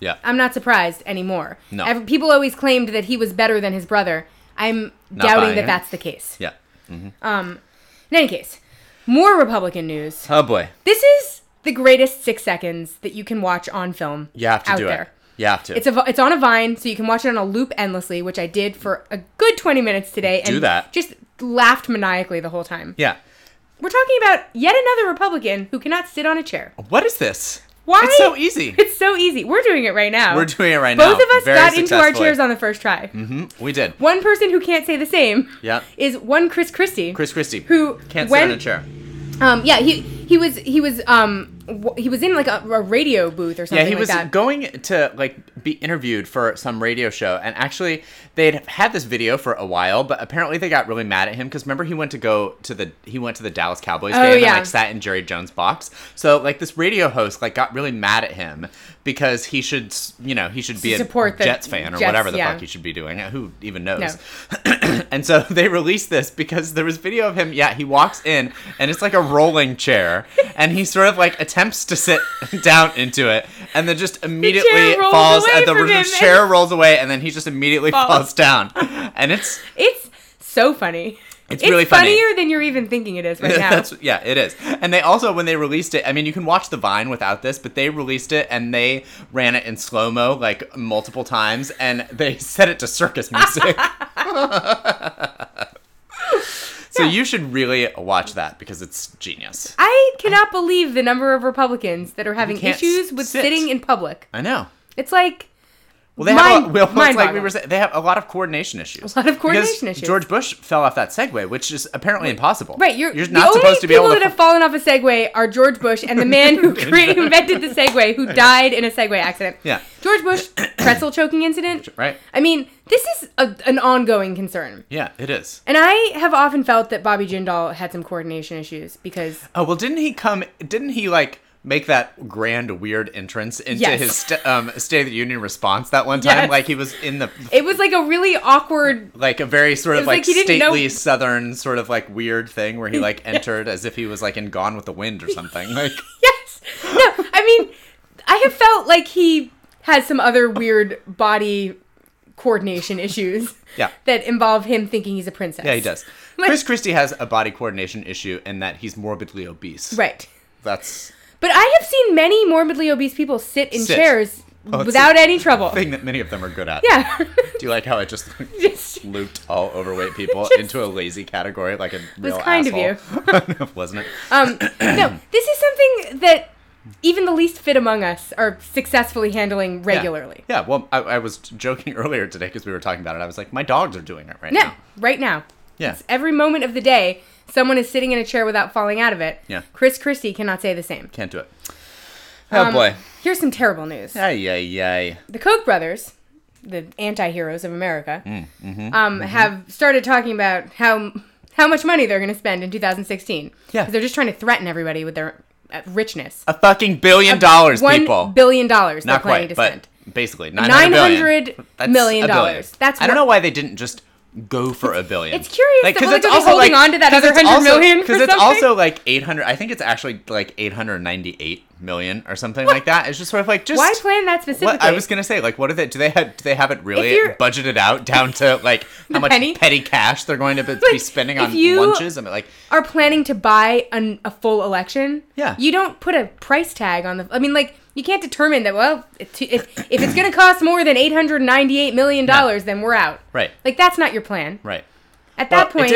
Yeah. I'm not surprised anymore. No. People always claimed that he was better than his brother. I'm Not doubting buying that it. that's the case. Yeah. In any case, more Republican news. Oh boy. This is the greatest 6 seconds that you can watch on film. You have to out do there. it. You have to. It's on a Vine, so you can watch it on a loop endlessly, which I did for a good 20 minutes today. And Do that. Just laughed maniacally the whole time. Yeah. We're talking about yet another Republican who cannot sit on a chair. What is this? Why? It's so easy. It's so easy. We're doing it right now. We're doing it right now. Both of us very got into our successfully. chairs on the first try. We did. One person who can't say the same Yeah. is one Chris Christie. Chris Christie. Who can't when, sit in a chair. Yeah, he was in like a radio booth or something Yeah, he like was that. going to like be interviewed for some radio show, and actually they'd had this video for a while, but apparently they got really mad at him because remember he went to the Dallas Cowboys game and like sat in Jerry Jones' box. So like this radio host like got really mad at him because he should be a Support the Jets fan or Jets, whatever the yeah. fuck he should be doing. Who even knows? No. And so they released this because there was video of him. Yeah, he walks in and it's like a rolling chair, and he sort of like attempts to sit down into it, and then just immediately falls. And the chair rolls away, and then he just immediately falls down. And it's so funny. It's really funny. Funnier than you're even thinking it is right now. Yeah, it is. And they also, when they released it, I mean, you can watch the Vine without this, but they released it and they ran it in slow-mo like multiple times, and they set it to circus music. So you should really watch that because it's genius. I cannot believe the number of Republicans that are having issues with sit. sitting in public. I know. It's like... Well, they have a lot of coordination issues. A lot of coordination issues. George Bush fell off that Segway, which is apparently impossible. Right, you're not supposed to be able to. The only people that have fallen off a Segway are George Bush and the man who invented the Segway, who died in a Segway accident. Yeah. George Bush pretzel choking incident. Right. I mean, this is an ongoing concern. Yeah, it is. And I have often felt that Bobby Jindal had some coordination issues because. Oh well, didn't he make that grand weird entrance into his State of the Union response that one time? Yes. Like he was in the... It was like a really awkward... Like a very sort of like stately know... Southern sort of like weird thing where he like entered as if he was like in Gone with the Wind or something. Like Yes! No, I mean, I have felt like he has some other weird body coordination issues that involve him thinking he's a princess. Yeah, he does. Chris Christie has a body coordination issue in that he's morbidly obese. Right. That's... But I have seen many morbidly obese people sit in chairs without any trouble. Thing that many of them are good at. Yeah. Do you like how I just looped all overweight people into a lazy category like a real asshole? It was kind of you. Wasn't it? No, this is something that even the least fit among us are successfully handling regularly. Yeah, well, I was joking earlier today because we were talking about it. I was like, my dogs are doing it right now. Right now. Yeah. It's every moment of the day, someone is sitting in a chair without falling out of it. Yeah. Chris Christie cannot say the same. Can't do it. Oh, boy. Here's some terrible news. Ay, ay, ay. The Koch brothers, the anti-heroes of America, have started talking about how much money they're going to spend in 2016. Yeah. Because they're just trying to threaten everybody with their richness. A fucking $1 billion, people. $1 billion they're Not planning quite, to but spend. Basically, $900 million. That's I don't know why they didn't just go for $1 billion. It's curious like, that they're holding on to that other $100 million for something. Because it's also like 800. I think it's actually like 898 million or something like that. It's just sort of like why plan that specifically? I was gonna say like, what do they have it really budgeted out down to like how much petty cash they're going to be spending on lunches? I mean, like, are planning to buy a full election? Yeah, you don't put a price tag on the. I mean, like, you can't determine that. Well, if it's going to cost more than $898 million, then we're out. Right. Like, that's not your plan. Right. At that point,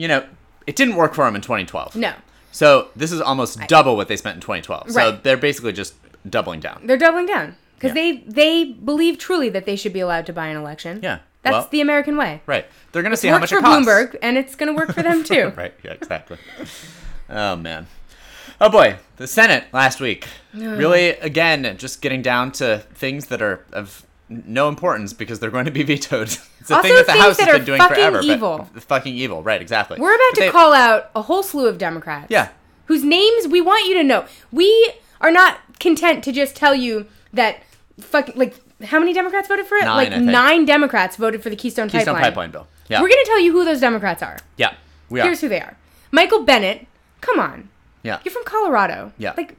it didn't work for them in 2012. No. So this is almost double what they spent in 2012. So Right. they're basically just doubling down. They're doubling down because they believe truly that they should be allowed to buy an election. Yeah. That's the American way. Right. They're going to see how much it costs. It worked for Bloomberg, and it's going to work for them too. Right. Yeah. Exactly. Oh man. Oh boy, the Senate last week. Really, again, just getting down to things that are of no importance because they're going to be vetoed. It's a thing that the House has been doing forever. Evil. But fucking evil, right, exactly. We're about to call out a whole slew of Democrats. Yeah. Whose names we want you to know. We are not content to just tell you that how many Democrats voted for it? 9 Democrats voted for the Keystone Pipeline bill. Yeah. We're going to tell you who those Democrats are. Yeah, we are. Here's who they are. Michael Bennet. Come on. Yeah. You're from Colorado. Yeah. Like,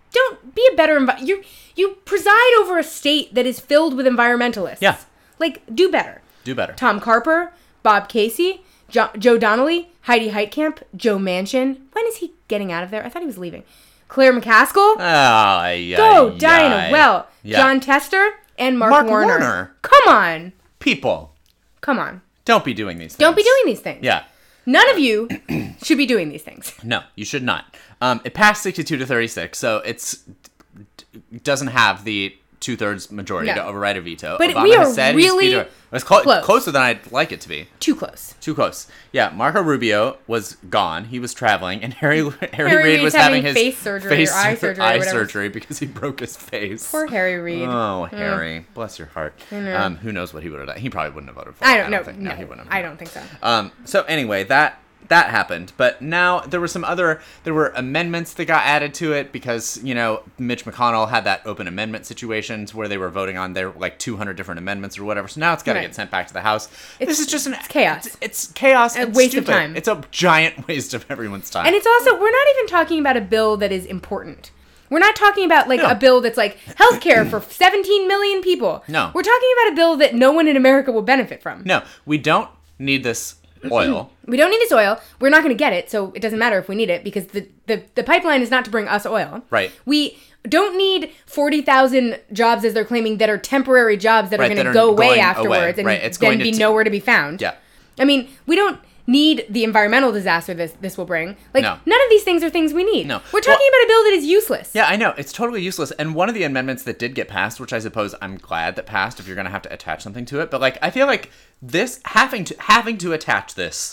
Don't be a better you preside over a state that is filled with environmentalists. Yeah. Like, do better. Do better. Tom Carper, Bob Casey, Joe Donnelly, Heidi Heitkamp, Joe Manchin. When is he getting out of there? I thought he was leaving. Claire McCaskill. Go die in a well. Yeah. John Tester and Mark Warner. Come on. People. Come on. Don't be doing these things. Don't be doing these things. Yeah. None of you should be doing these things. No, you should not. It passed 62-36, so it doesn't have the 2/3 majority to override a veto. But Obama we are has said really it's closer than I'd like it to be. Too close. Too close. Yeah, Marco Rubio was gone. He was traveling, and Harry Reid was having his face surgery or eye surgery because he broke his face. Poor Harry Reid. Oh, Harry, bless your heart. Who knows what he would have done? He probably wouldn't have voted for. I don't know. No, he wouldn't have. I don't think so. So anyway, that happened, but now there were amendments that got added to it because, Mitch McConnell had that open amendment situations where they were voting on their 200 different amendments or whatever. So now it's got to get sent back to the House. This is just it's chaos. It's chaos. A waste of time. It's a giant waste of everyone's time. And it's also, we're not even talking about a bill that is important. We're not talking about a bill that's healthcare for 17 million people. No. We're talking about a bill that no one in America will benefit from. No, we don't need this oil. We don't need this oil. We're not going to get it, so it doesn't matter if we need it because the pipeline is not to bring us oil. Right. We don't need 40,000 jobs, as they're claiming, that are temporary jobs that are going to go away afterwards and then be nowhere to be found. Yeah. I mean, we don't need the environmental disaster this will bring. None of these things are things we need. No. We're talking about a bill that is useless. Yeah, I know. It's totally useless. And one of the amendments that did get passed, which I suppose I'm glad that passed if you're going to have to attach something to it, but I feel like this having to attach this,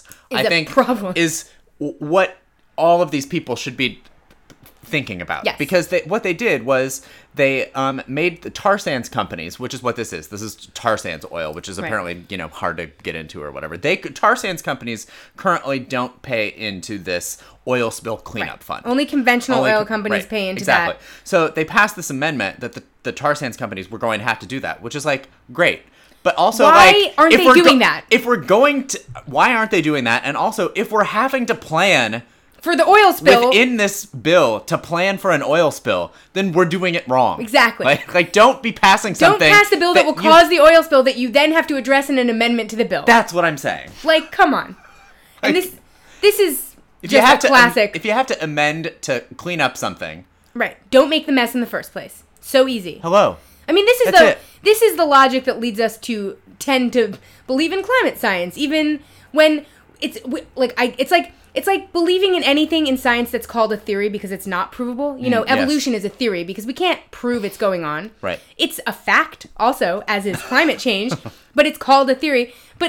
is what all of these people should be thinking about. Yes. Because what they did was they made the tar sands companies, which is what this is. This is tar sands oil, which is apparently, hard to get into or whatever. Tar sands companies currently don't pay into this oil spill cleanup fund. Only conventional oil companies pay into that. So they passed this amendment that the tar sands companies were going to have to do that, which is great. But also, why aren't they doing that? If we're going to, why aren't they doing that? And also, if we're having to plan for the oil spill within this bill to plan for an oil spill, then we're doing it wrong. Exactly. Don't be passing something. Don't pass a bill that will cause the oil spill that you then have to address in an amendment to the bill. That's what I'm saying. Come on. And this is just a classic. If you have to amend to clean up something, right? Don't make the mess in the first place. So easy. Hello. I mean, this is the logic that leads us to tend to believe in climate science, even when it's like believing in anything in science that's called a theory because it's not provable. Evolution is a theory because we can't prove it's going on. Right. It's a fact also, as is climate change, but it's called a theory. But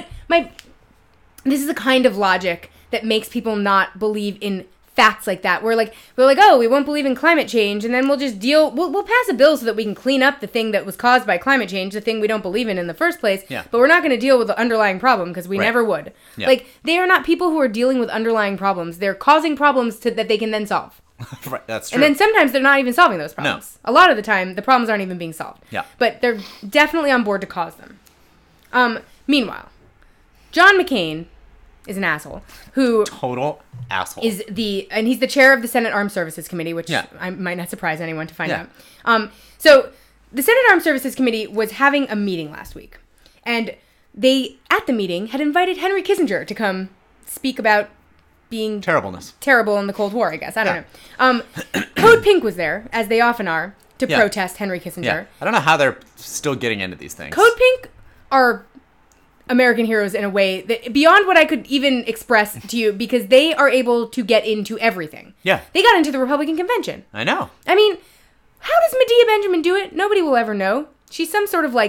this is the kind of logic that makes people not believe in facts like that. We're like, oh, we won't believe in climate change, and then we'll just we'll pass a bill so that we can clean up the thing that was caused by climate change, the thing we don't believe in the first place. Yeah. But we're not going to deal with the underlying problem because we never would. Yeah. They are not people who are dealing with underlying problems. They're causing problems that they can then solve. Right, that's true. And then sometimes they're not even solving those problems. No. A lot of the time, the problems aren't even being solved. Yeah. But they're definitely on board to cause them. Meanwhile, John McCain is an asshole who total asshole and he's the chair of the Senate Armed Services Committee, which I might not surprise anyone to find out. So the Senate Armed Services Committee was having a meeting last week, and they at the meeting had invited Henry Kissinger to come speak about being terrible in the Cold War. I guess I don't know. Code Pink was there, as they often are, to protest Henry Kissinger. Yeah. I don't know how they're still getting into these things. Code Pink are American heroes in a way that beyond what I could even express to you, because they are able to get into everything. Yeah. They got into the Republican convention. I know. I mean, how does Medea Benjamin do it? Nobody will ever know. She's some sort of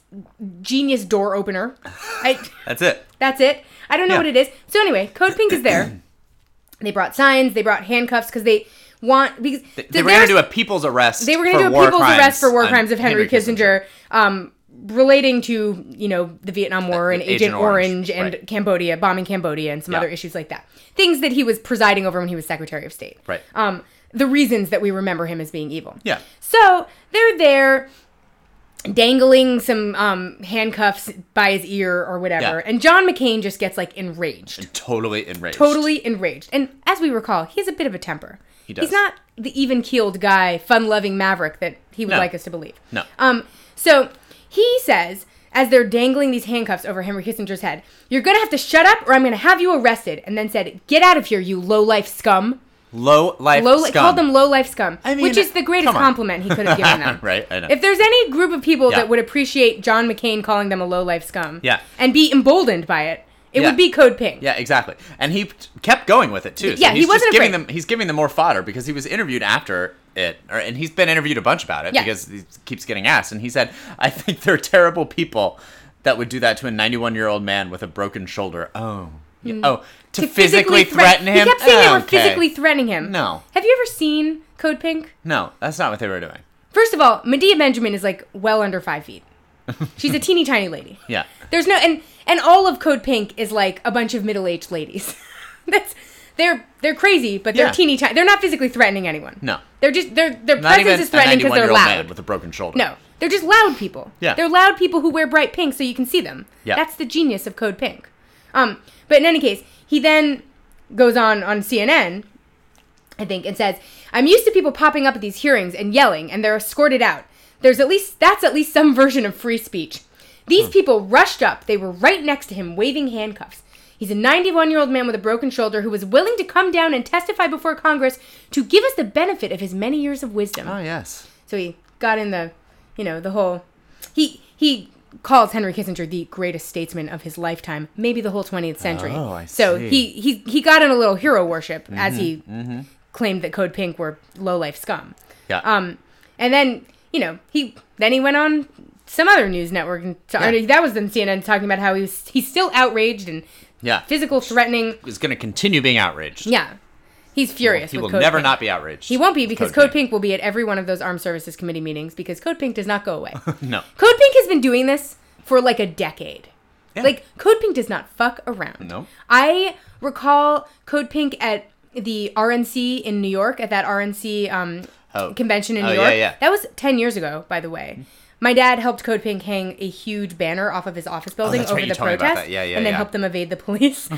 genius door opener. That's it. That's it. I don't know what it is. So anyway, Code Pink is there. They brought signs. They brought handcuffs because they want they were going to do a people's arrest. They were going to do a people's arrest for war crimes of Henry Kissinger. Relating to, the Vietnam War and Agent Orange and Cambodia, bombing Cambodia and some other issues like that. Things that he was presiding over when he was Secretary of State. Right. The reasons that we remember him as being evil. Yeah. So they're there dangling some handcuffs by his ear or whatever. Yeah. And John McCain just gets Totally enraged. And as we recall, he has a bit of a temper. He does. He's not the even-keeled guy, fun-loving maverick that he would No. like us to believe. No. So he says, as they're dangling these handcuffs over Henry Kissinger's head, "You're going to have to shut up or I'm going to have you arrested." And then said, "Get out of here, you low-life scum." Low-life scum. Called them low-life scum, I mean, which is the greatest compliment he could have given them. Right, I know. If there's any group of people Yeah. that would appreciate John McCain calling them a low-life scum Yeah. and be emboldened by it, it Yeah. would be Code Pink. Yeah, exactly. And he kept going with it, too. So Yeah, he he's wasn't just giving afraid. them. He's giving them more fodder because he was interviewed after it, and he's been interviewed a bunch about it Yeah. because he keeps getting asked. And he said, "I think they're terrible people that would do that to a 91-year-old man with a broken shoulder." Oh. Yeah. Oh, to physically threaten him? He kept saying they were Okay. physically threatening him. No. Have you ever seen Code Pink? No, that's not what they were doing. First of all, Medea Benjamin is like well under 5 feet. She's a teeny tiny lady. Yeah. There's no and all of Code Pink is like a bunch of middle-aged ladies. They're crazy, but they're Yeah. teeny tiny. They're not physically threatening anyone. No. Their Not presence even is threatening because they're 91-year-old loud. man with a broken shoulder. No, they're just loud people. Yeah. They're loud people who wear bright pink so you can see them. Yeah. That's the genius of Code Pink. But in any case, he then goes on CNN, I think, and says, "I'm used to people popping up at these hearings and yelling, and they're escorted out. That's at least some version of free speech. These people rushed up. They were right next to him, waving handcuffs. He's a 91-year-old man with a broken shoulder who was willing to come down and testify before Congress to give us the benefit of his many years of wisdom." Oh, yes. So he got in the whole... He calls Henry Kissinger the greatest statesman of his lifetime, maybe the whole 20th century. Oh, I So see. he got in a little hero worship as he claimed that Code Pink were low-life scum. Yeah. And then, he went on some other news network, and that was then CNN talking about how he's still outraged and Yeah. physical threatening. He's going to continue being outraged. Yeah. He's furious He with will Code never Pink. not be outraged. He won't be because with Code Pink will be at every one of those Armed Services Committee meetings because Code Pink does not go away. No. Code Pink has been doing this for like a decade. Yeah. Like, Code Pink does not fuck around. No. I recall Code Pink at the RNC in New York, at that RNC convention in New York. Yeah. That was 10 years ago, by the way. My dad helped Code Pink hang a huge banner off of his office building that's over right, the you told me about protest. that. Yeah, and then yeah. helped them evade the police.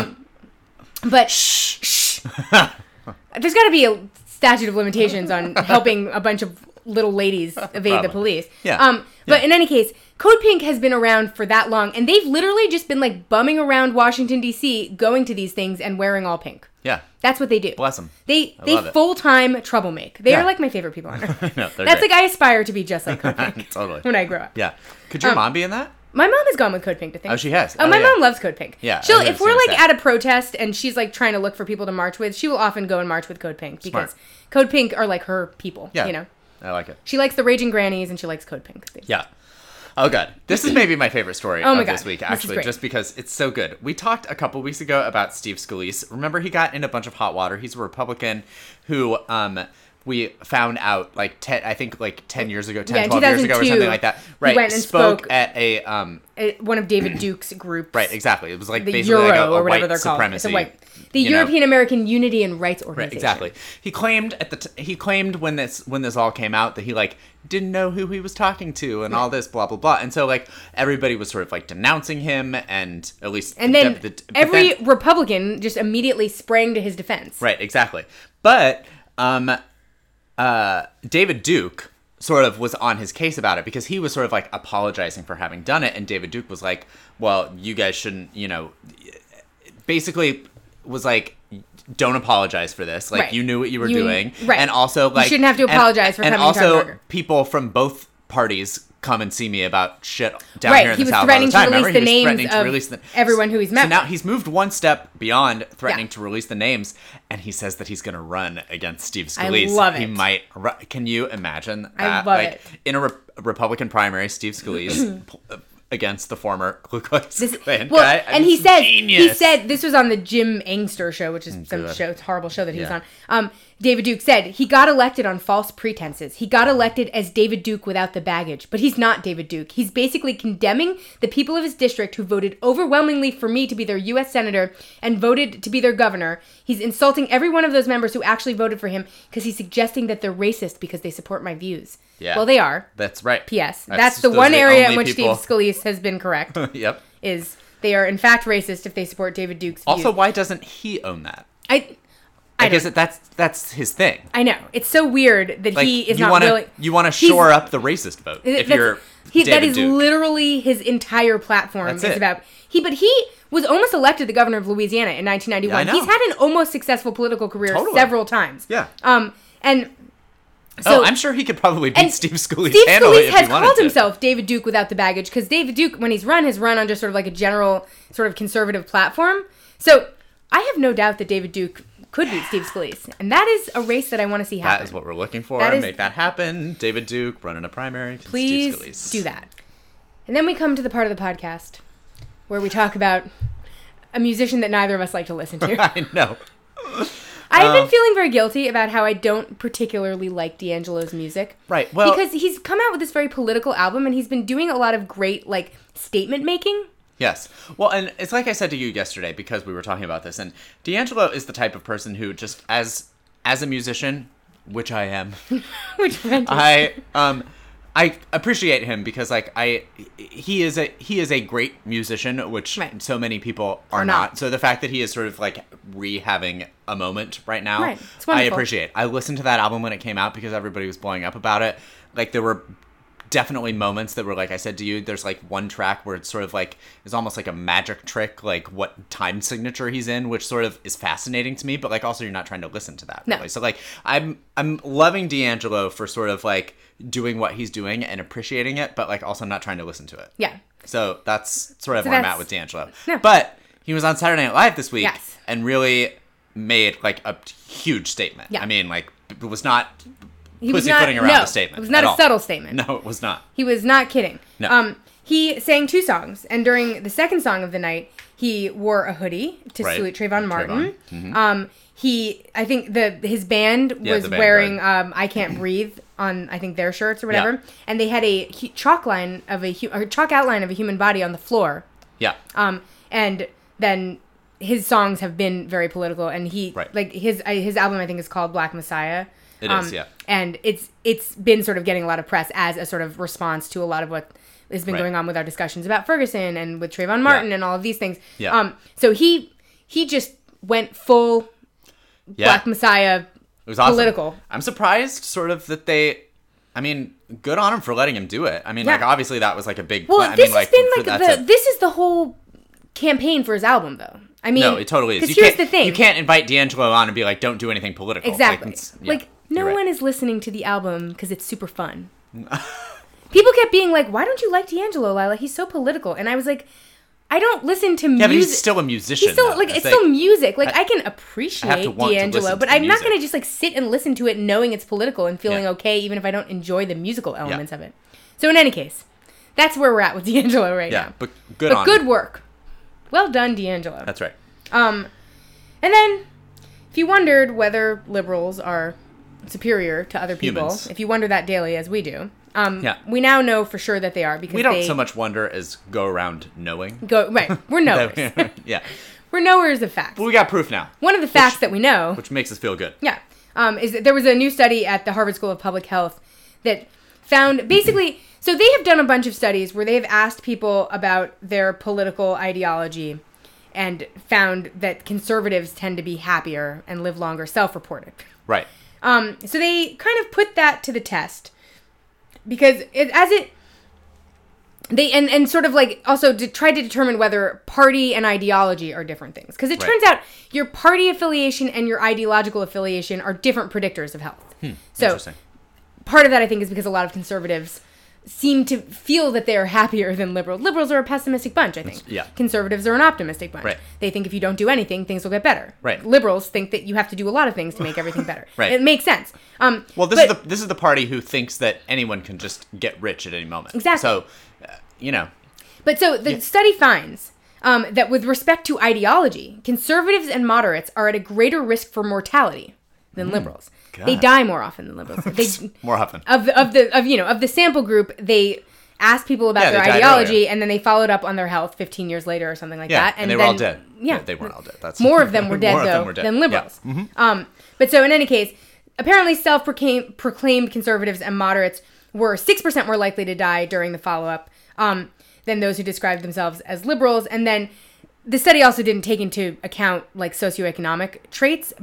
But shh. There's got to be a statute of limitations on helping a bunch of little ladies evade the police. Yeah. But in any case, Code Pink has been around for that long, and they've literally just been like bumming around Washington, D.C., going to these things and wearing all pink. Yeah. That's what they do. Bless them. They love it. full-time troublemaker. They Yeah. are like my favorite people on earth. No, they're That's great. like I aspire to be just like Code Pink Totally. when I grow up. Yeah. Could your mom be in that? My mom has gone with Code Pink to things. Oh, she has? Oh, Oh, my yeah. mom loves Code Pink. Yeah, She'll, I was if we're gonna like say. at a protest and she's like trying to look for people to march with, she will often go and march with Code Pink because Smart. Code Pink are like her people. Yeah. I like it. She likes the Raging Grannies and she likes Code Pink. Yeah. Oh, God. This is maybe my favorite story Oh my of God. this week, This is actually, great. just because it's so good. We talked a couple weeks ago about Steve Scalise. Remember, he got in a bunch of hot water. He's a Republican who we found out, like, 10 years ago, 12 years ago or 2002, something like that. Right. went and spoke spoke at a... One of David Duke's groups. right, exactly. It was like The basically Euro like a or whatever white they're called. supremacy. The European American Unity and Rights Organization. Right, exactly. He claimed he claimed when this all came out that he like didn't know who he was talking to and all this blah blah blah, and so like everybody was sort of like denouncing him, and at least Then every Republican just immediately sprang to his defense. right, exactly. But David Duke sort of was on his case about it because he was sort of like apologizing for having done it, and David Duke was like, well, you guys shouldn't, basically was like, don't apologize for this. Like, Right. you knew what you were doing. right. And also, like... shouldn't have to apologize for and coming to also, Tucker. people from both parties come and see me about shit down Right, here in he the was South all threatening the to time. release Remember? the He was names threatening to of release the... everyone who he's met So now with. he's moved one step beyond threatening Yeah. to release the names, and he says that he's going to run against Steve Scalise. I love it. He might... Can you imagine that? I love like, it. In a Republican primary, Steve Scalise... against the former Ku Klux Klan guy. And he said this was on the Jim Angster show, which is some good. horrible show that he was Yeah. on. David Duke said he got elected on false pretenses. He got elected as David Duke without the baggage, but he's not David Duke. He's basically condemning the people of his district who voted overwhelmingly for me to be their U.S. senator and voted to be their governor. He's insulting every one of those members who actually voted for him because he's suggesting that they're racist because they support my views. Yeah. Well, they are. That's right. P.S. That's just- the those one are the area in only which people- Steve Scalise has been correct. Yep. Is they are in fact racist if they support David Duke's views. Also, why doesn't he own that? I guess that's his thing. I know. It's so weird that he is not willing. You want to shore up the racist vote if you're David that is Duke. Literally his entire platform is about. But he was almost elected the governor of Louisiana in 1991. Yeah, I know. He's had an almost successful political career several times. Yeah. And so I'm sure he could probably beat Steve Scalise. Steve Scalise has called himself David Duke without the baggage because David Duke, when he's run, has run on just sort of like a general sort of conservative platform. So I have no doubt that David Duke could beat Steve Scalise. And that is a race that I want to see happen. That is what we're looking for. Make that happen. David Duke running a primary. Please Steve Scalise. do that. And then we come to the part of the podcast where we talk about a musician that neither of us like to listen to. I know. I've been feeling very guilty about how I don't particularly like D'Angelo's music. Right. Well, because he's come out with this very political album and he's been doing a lot of great like statement making. Yes. Well, and it's like I said to you yesterday because we were talking about this, and D'Angelo is the type of person who just as a musician, which I am, I appreciate him because like he is a great musician, which so many people are not. So the fact that he is sort of like having a moment right now, I appreciate. I listened to that album when it came out because everybody was blowing up about it. Like there were definitely moments that were like I said to you, there's like one track where it's sort of like it's almost like a magic trick, like what time signature he's in, which sort of is fascinating to me, but like also you're not trying to listen to that really. So like I'm loving D'Angelo for sort of like doing what he's doing and appreciating it, but like also not trying to listen to it. Yeah. So that's sort of where I'm at with D'Angelo. No. But he was on Saturday Night Live this week and really made like a huge statement. Yeah. I mean, like it was not pussyfooting around the statement. It was not a subtle statement. No, it was not. He was not kidding. No. He sang 2 songs, and during the second song of the night, he wore a hoodie to salute Trayvon Martin. Mm-hmm. I think his band was wearing "I Can't Breathe" on I think their shirts or whatever, and they had a chalk outline of a human body on the floor. Yeah. And then his songs have been very political, and like his album I think is called Black Messiah. It is, yeah. And it's been sort of getting a lot of press as a sort of response to a lot of what has been going on with our discussions about Ferguson and with Trayvon Martin and all of these things. Yeah. So he just went full Black Messiah it was awesome. Political. I'm surprised sort of that I mean, good on him for letting him do it. I mean, like obviously that was like a big this has been this is the whole campaign for his album though. I mean, no, it totally is. Here's the thing. You can't invite D'Angelo on and be like, don't do anything political. Exactly. Like no one is listening to the album because it's super fun. People kept being like, why don't you like D'Angelo, Lila? He's so political. And I was like, I don't listen to music. Yeah, but he's still a musician. He's still, it's still music. Like, I can appreciate D'Angelo, but I'm not going to just, like, sit and listen to it knowing it's political and feeling okay, even if I don't enjoy the musical elements of it. So, in any case, that's where we're at with D'Angelo right now. But good work. Well done, D'Angelo. That's right. And then, if you wondered whether liberals are superior to other people, if you wonder that daily, as we do, we now know for sure that they are because we don't so much wonder as go around knowing. We're knowers. Yeah, we're knowers of facts. But we got proof now. One of the facts that we know, which makes us feel good. Yeah, is that there was a new study at the Harvard School of Public Health that found basically. So they have done a bunch of studies where they have asked people about their political ideology, and found that conservatives tend to be happier and live longer, self-reported. Right. So they kind of put that to the test. Because they sort of like also try to determine whether party and ideology are different things. Because it turns out your party affiliation and your ideological affiliation are different predictors of health. So part of that I think is because a lot of conservatives seem to feel that they are happier than liberals. Liberals are a pessimistic bunch, I think. Yeah. Conservatives are an optimistic bunch. Right. They think if you don't do anything, things will get better. Right. Liberals think that you have to do a lot of things to make everything better. Right. It makes sense. Well, this is the party who thinks that anyone can just get rich at any moment. Exactly. So, But so the study finds that with respect to ideology, conservatives and moderates are at a greater risk for mortality than liberals. God. They die more often than liberals. More often. Of the sample group, they asked people about their ideology, and then they followed up on their health 15 years later or something like that. And they were all dead. Yeah, they weren't all dead. That's more of them were dead than liberals. Yeah. Mm-hmm. But so in any case, apparently self-proclaimed conservatives and moderates were 6% more likely to die during the follow-up than those who described themselves as liberals. And then the study also didn't take into account like socioeconomic traits, but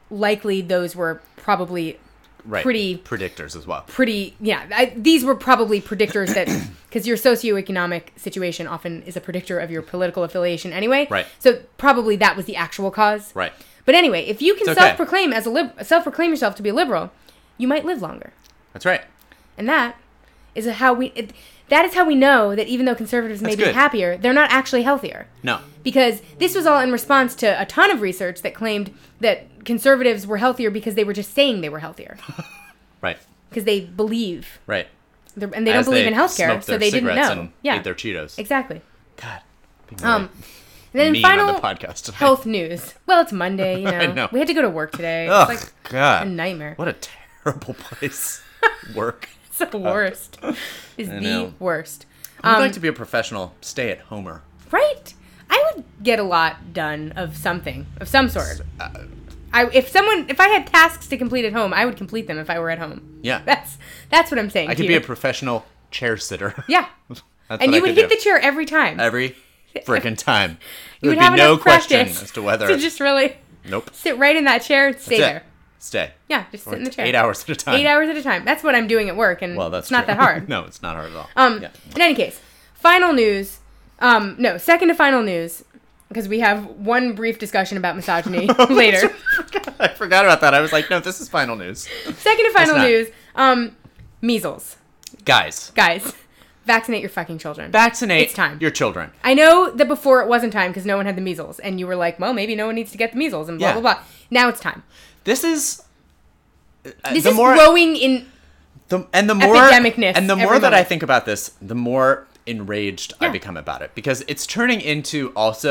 likely those were probably pretty predictors as well. These were probably predictors that, because your socioeconomic situation often is a predictor of your political affiliation anyway. Right. So probably that was the actual cause. Right. But anyway, if you can self-proclaim yourself to be a liberal, you might live longer. That's right. And that is how we know that even though conservatives may be happier, they're not actually healthier. No. Because this was all in response to a ton of research that claimed that conservatives were healthier because they were just saying they were healthier. Right. Because they believe. Right. And they don't believe in healthcare, so they didn't know. And ate their Cheetos. Exactly. God. And then final on the podcast health news. Well, it's Monday, you know. I know. We had to go to work today. Oh, it's like God. a nightmare. What a terrible place. Work. It's the worst. It's the worst. I'd like to be a professional stay-at-homer. Right? I would get a lot done of something, of some sort. If I had tasks to complete at home, I would complete them if I were at home. Yeah. That's what I'm saying. I could be a professional chair sitter. Yeah. And you would hit the chair every time. Every freaking time. You would be have no enough question practice as to whether to just really sit right in that chair and stay there. Stay. Yeah, just sit in the chair. 8 hours at a time. 8 hours at a time. That's what I'm doing at work, and it's not that hard. No, it's not hard at all. In any case, final news. Second to final news, because we have one brief discussion about misogyny later. I forgot about that. I was like, no, this is final news. Second to final news. Measles. Guys. Vaccinate your fucking children. Vaccinate it's time. Your children. I know that before it wasn't time because no one had the measles, and you were like, well, maybe no one needs to get the measles, and blah, blah, blah. Now it's time. This is growing in epidemicness. And the more that I think about this, the more enraged I become about it, because it's turning into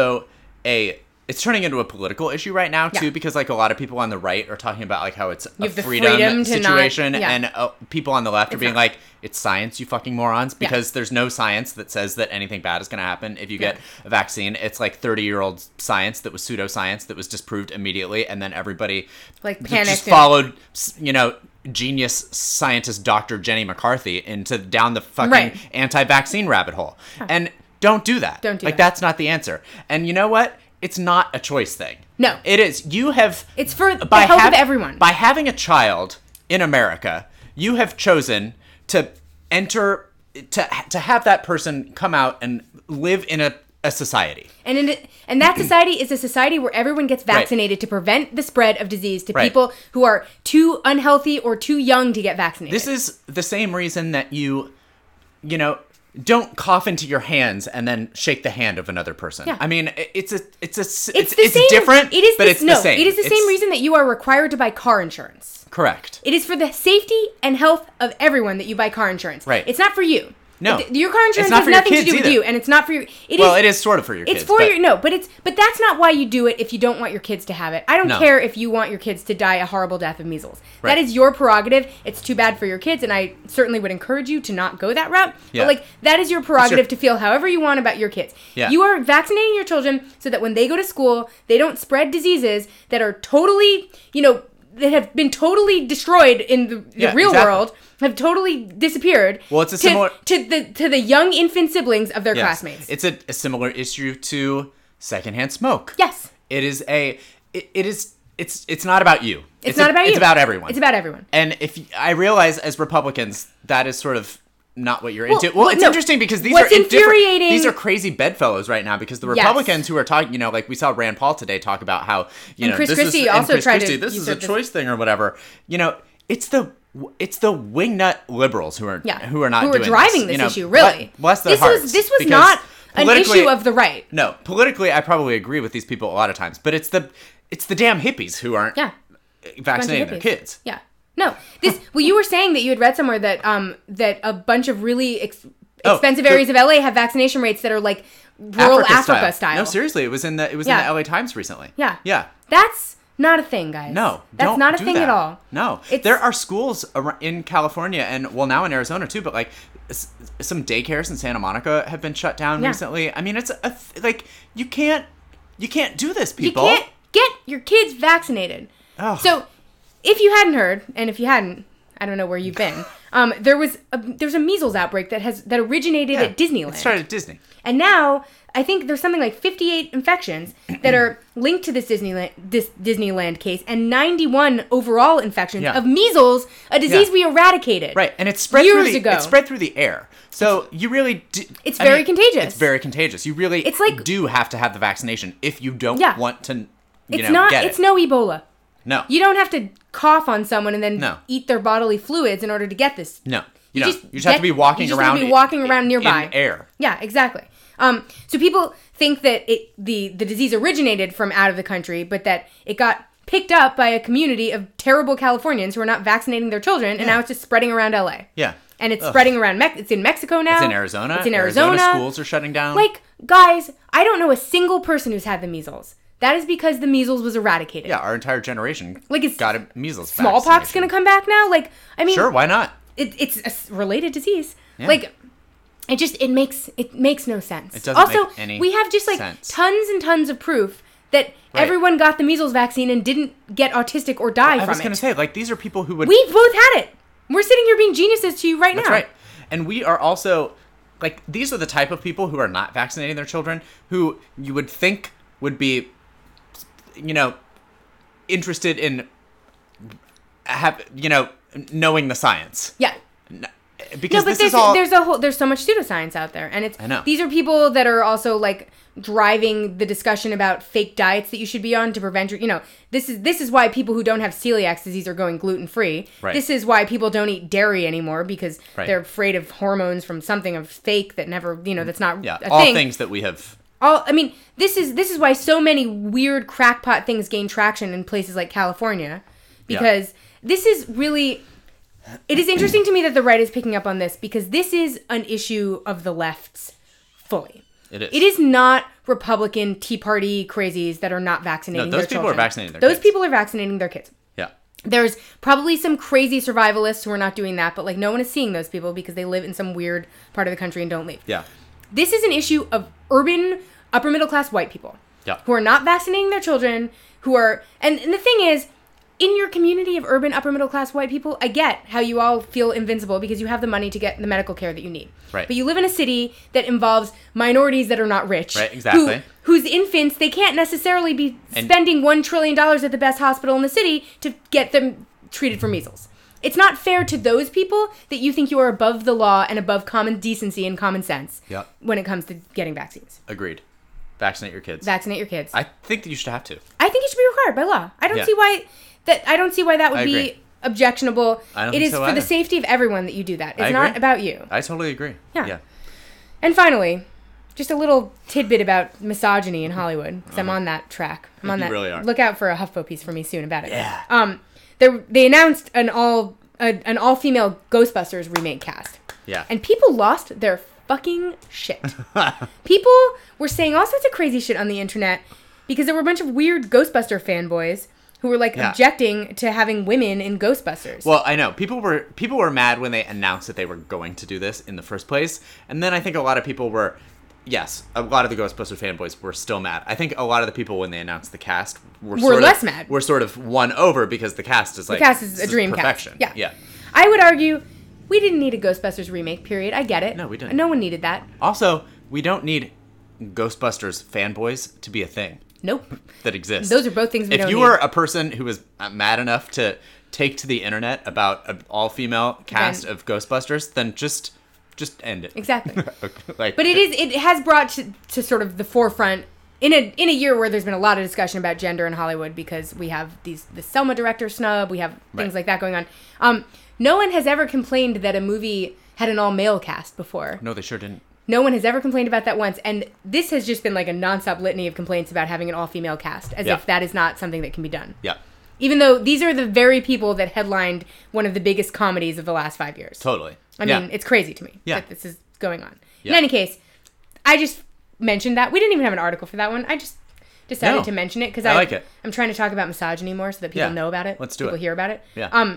a political issue right now too, because like a lot of people on the right are talking about like how it's a freedom situation, and people on the left are being like, it's science, you fucking morons, because there's no science that says that anything bad is going to happen if you get a vaccine. It's like 30-year-old science that was pseudoscience that was disproved immediately, and then everybody like panicked, just followed, genius scientist Dr. Jenny McCarthy down the fucking anti-vaccine rabbit hole. And don't do that. That's not the answer. And you know what? It's not a choice thing. No. It is. It's for the health of everyone. By having a child in America, you have chosen to have that person come out and live in a society. And that society is a society where everyone gets vaccinated to prevent the spread of disease to people who are too unhealthy or too young to get vaccinated. This is the same reason that you don't cough into your hands and then shake the hand of another person. Yeah. I mean, it's different. It is the same. It is the same reason that you are required to buy car insurance. Correct. It is for the safety and health of everyone that you buy car insurance. Right. It's not for you. No. Your car insurance has nothing to do with you, and it's not for you. It is sort of for your kids. It's for your but that's not why you do it if you don't want your kids to have it. I don't care if you want your kids to die a horrible death of measles. Right. That is your prerogative. It's too bad for your kids, and I certainly would encourage you to not go that route. Yeah. But that is your prerogative to feel however you want about your kids. Yeah. You are vaccinating your children so that when they go to school, they don't spread diseases that are totally, that have been totally destroyed in the real world, have totally disappeared. Well, it's similar to the young infant siblings of their classmates. It's a similar issue to secondhand smoke. Yes. It's not about you. It's not about you. It's about everyone. It's about everyone. And if I realize as Republicans that is sort of not what you're into. Well, it's interesting because these are crazy bedfellows right now, because the Republicans who are talking, like we saw Rand Paul today talk about how, Chris Christie also tried to this is a choice thing or whatever. It's the wingnut liberals who are driving this issue, really. Bless their hearts. This was not an issue of the right. No, politically I probably agree with these people a lot of times, but it's the damn hippies who aren't vaccinating their kids. Yeah. No, you were saying that you had read somewhere that that a bunch of really expensive areas of LA have vaccination rates that are like rural Africa style. No, seriously, it was in the LA Times recently. Yeah. Yeah. That's not a thing, guys. No, that's not a thing at all. No, there are schools in California and now in Arizona too, but some daycares in Santa Monica have been shut down recently. I mean, it's you can't do this, people. You can't get your kids vaccinated. Oh. So, if you hadn't heard, and if you hadn't, I don't know where you've been. there's a measles outbreak that originated at Disneyland. It started at Disney. And now I think there's something like 58 infections that are linked to this Disneyland case, and 91 overall infections of measles, a disease we eradicated. Right, and it's spread years ago. It's spread through the air. So you really it's very contagious. It's very contagious. You really do have to have the vaccination if you don't want to get it. It's no Ebola. No. You don't have to cough on someone and then eat their bodily fluids in order to get this. No. You just have to be walking around nearby. In air. Yeah, exactly. So people think that the disease originated from out of the country, but that it got picked up by a community of terrible Californians who are not vaccinating their children, and now it's just spreading around LA. Yeah. And it's spreading around, it's in Mexico now. It's in Arizona. It's in Arizona. Schools are shutting down. Like, guys, I don't know a single person who's had the measles. That is because the measles was eradicated. Yeah, our entire generation got a measles smallpox going to come back now? Like, I mean... Sure, why not? It's a related disease. Yeah. Like... It makes no sense. It doesn't make any we have just sense. Tons and tons of proof that everyone got the measles vaccine and didn't get autistic or die from it. I was going to say, like, these are people who would... We've both had it. We're sitting here being geniuses to you right now. That's right. And we are also, like, these are the type of people who are not vaccinating their children, who you would think would be, interested in, knowing the science. Yeah. Because there's so much pseudoscience out there, and I know. These are people that are also like driving the discussion about fake diets that you should be on to prevent your, this is why people who don't have celiac disease are going gluten free. Right. This is why people don't eat dairy anymore because they're afraid of hormones from something of fake that never, that's not a thing. All things that we have. This is why so many weird crackpot things gain traction in places like California, because this is really. It is interesting to me that the right is picking up on this because this is an issue of the left's fully. It is. It is not Republican Tea Party crazies that are not vaccinating their children. Those people are vaccinating their kids. Those people are vaccinating their kids. Yeah. There's probably some crazy survivalists who are not doing that, but like no one is seeing those people because they live in some weird part of the country and don't leave. Yeah. This is an issue of urban, upper middle class white people who are not vaccinating their children, who are, and the thing is, in your community of urban, upper middle class white people, I get how you all feel invincible because you have the money to get the medical care that you need. Right. But you live in a city that involves minorities that are not rich. Right, exactly. Whose infants, they can't necessarily be spending $1 trillion at the best hospital in the city to get them treated for measles. It's not fair to those people that you think you are above the law and above common decency and common sense when it comes to getting vaccines. Agreed. Vaccinate your kids. Vaccinate your kids. I think that you should have to. I think it should be required by law. I don't see why... I don't see why that would be objectionable. It is for the safety of everyone that you do that. It's not about you. I totally agree. Yeah. And finally, just a little tidbit about misogyny in Hollywood, because I'm on that track. I'm on that. You really are. Look out for a HuffPo piece from me soon about it. Yeah. They announced an all-female Ghostbusters remake cast. Yeah. And people lost their fucking shit. People were saying all sorts of crazy shit on the internet because there were a bunch of weird Ghostbuster fanboys who were objecting to having women in Ghostbusters. Well, I know people were mad when they announced that they were going to do this in the first place, and then I think a lot of people were, a lot of the Ghostbusters fanboys were still mad. I think a lot of the people when they announced the cast were less mad. Were sort of won over because the cast is a dream perfection. Cast. Yeah. I would argue we didn't need a Ghostbusters remake. Period. I get it. No, we didn't. No one needed that. Also, we don't need Ghostbusters fanboys to be a thing. Nope. That exists. Those are both things we don't need. If you are a person who is mad enough to take to the internet about an all-female cast of Ghostbusters, then just end it. Exactly. But it has brought to sort of the forefront in a year where there's been a lot of discussion about gender in Hollywood because we have the Selma director snub, we have things like that going on. No one has ever complained that a movie had an all-male cast before. No, they sure didn't. No one has ever complained about that once, and this has just been like a nonstop litany of complaints about having an all-female cast, as if that is not something that can be done. Yeah. Even though these are the very people that headlined one of the biggest comedies of the last 5 years. Totally. I mean, it's crazy to me that this is going on. Yeah. In any case, I just mentioned that. We didn't even have an article for that one. I just decided to mention it because I like it. I'm trying to talk about misogyny more so that people know about it. Let's do it. People hear about it. Yeah.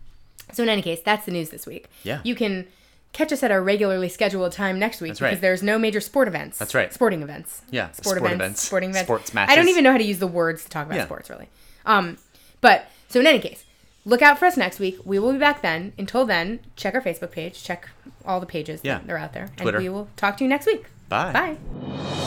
So in any case, that's the news this week. Yeah. You can catch us at our regularly scheduled time next week because there's no major sport events. That's right. Sporting events. Yeah. Sporting events. Sports matches. I don't even know how to use the words to talk about sports, really. But, so in any case, look out for us next week. We will be back then. Until then, check our Facebook page. Check all the pages that are out there. Twitter. And we will talk to you next week. Bye. Bye.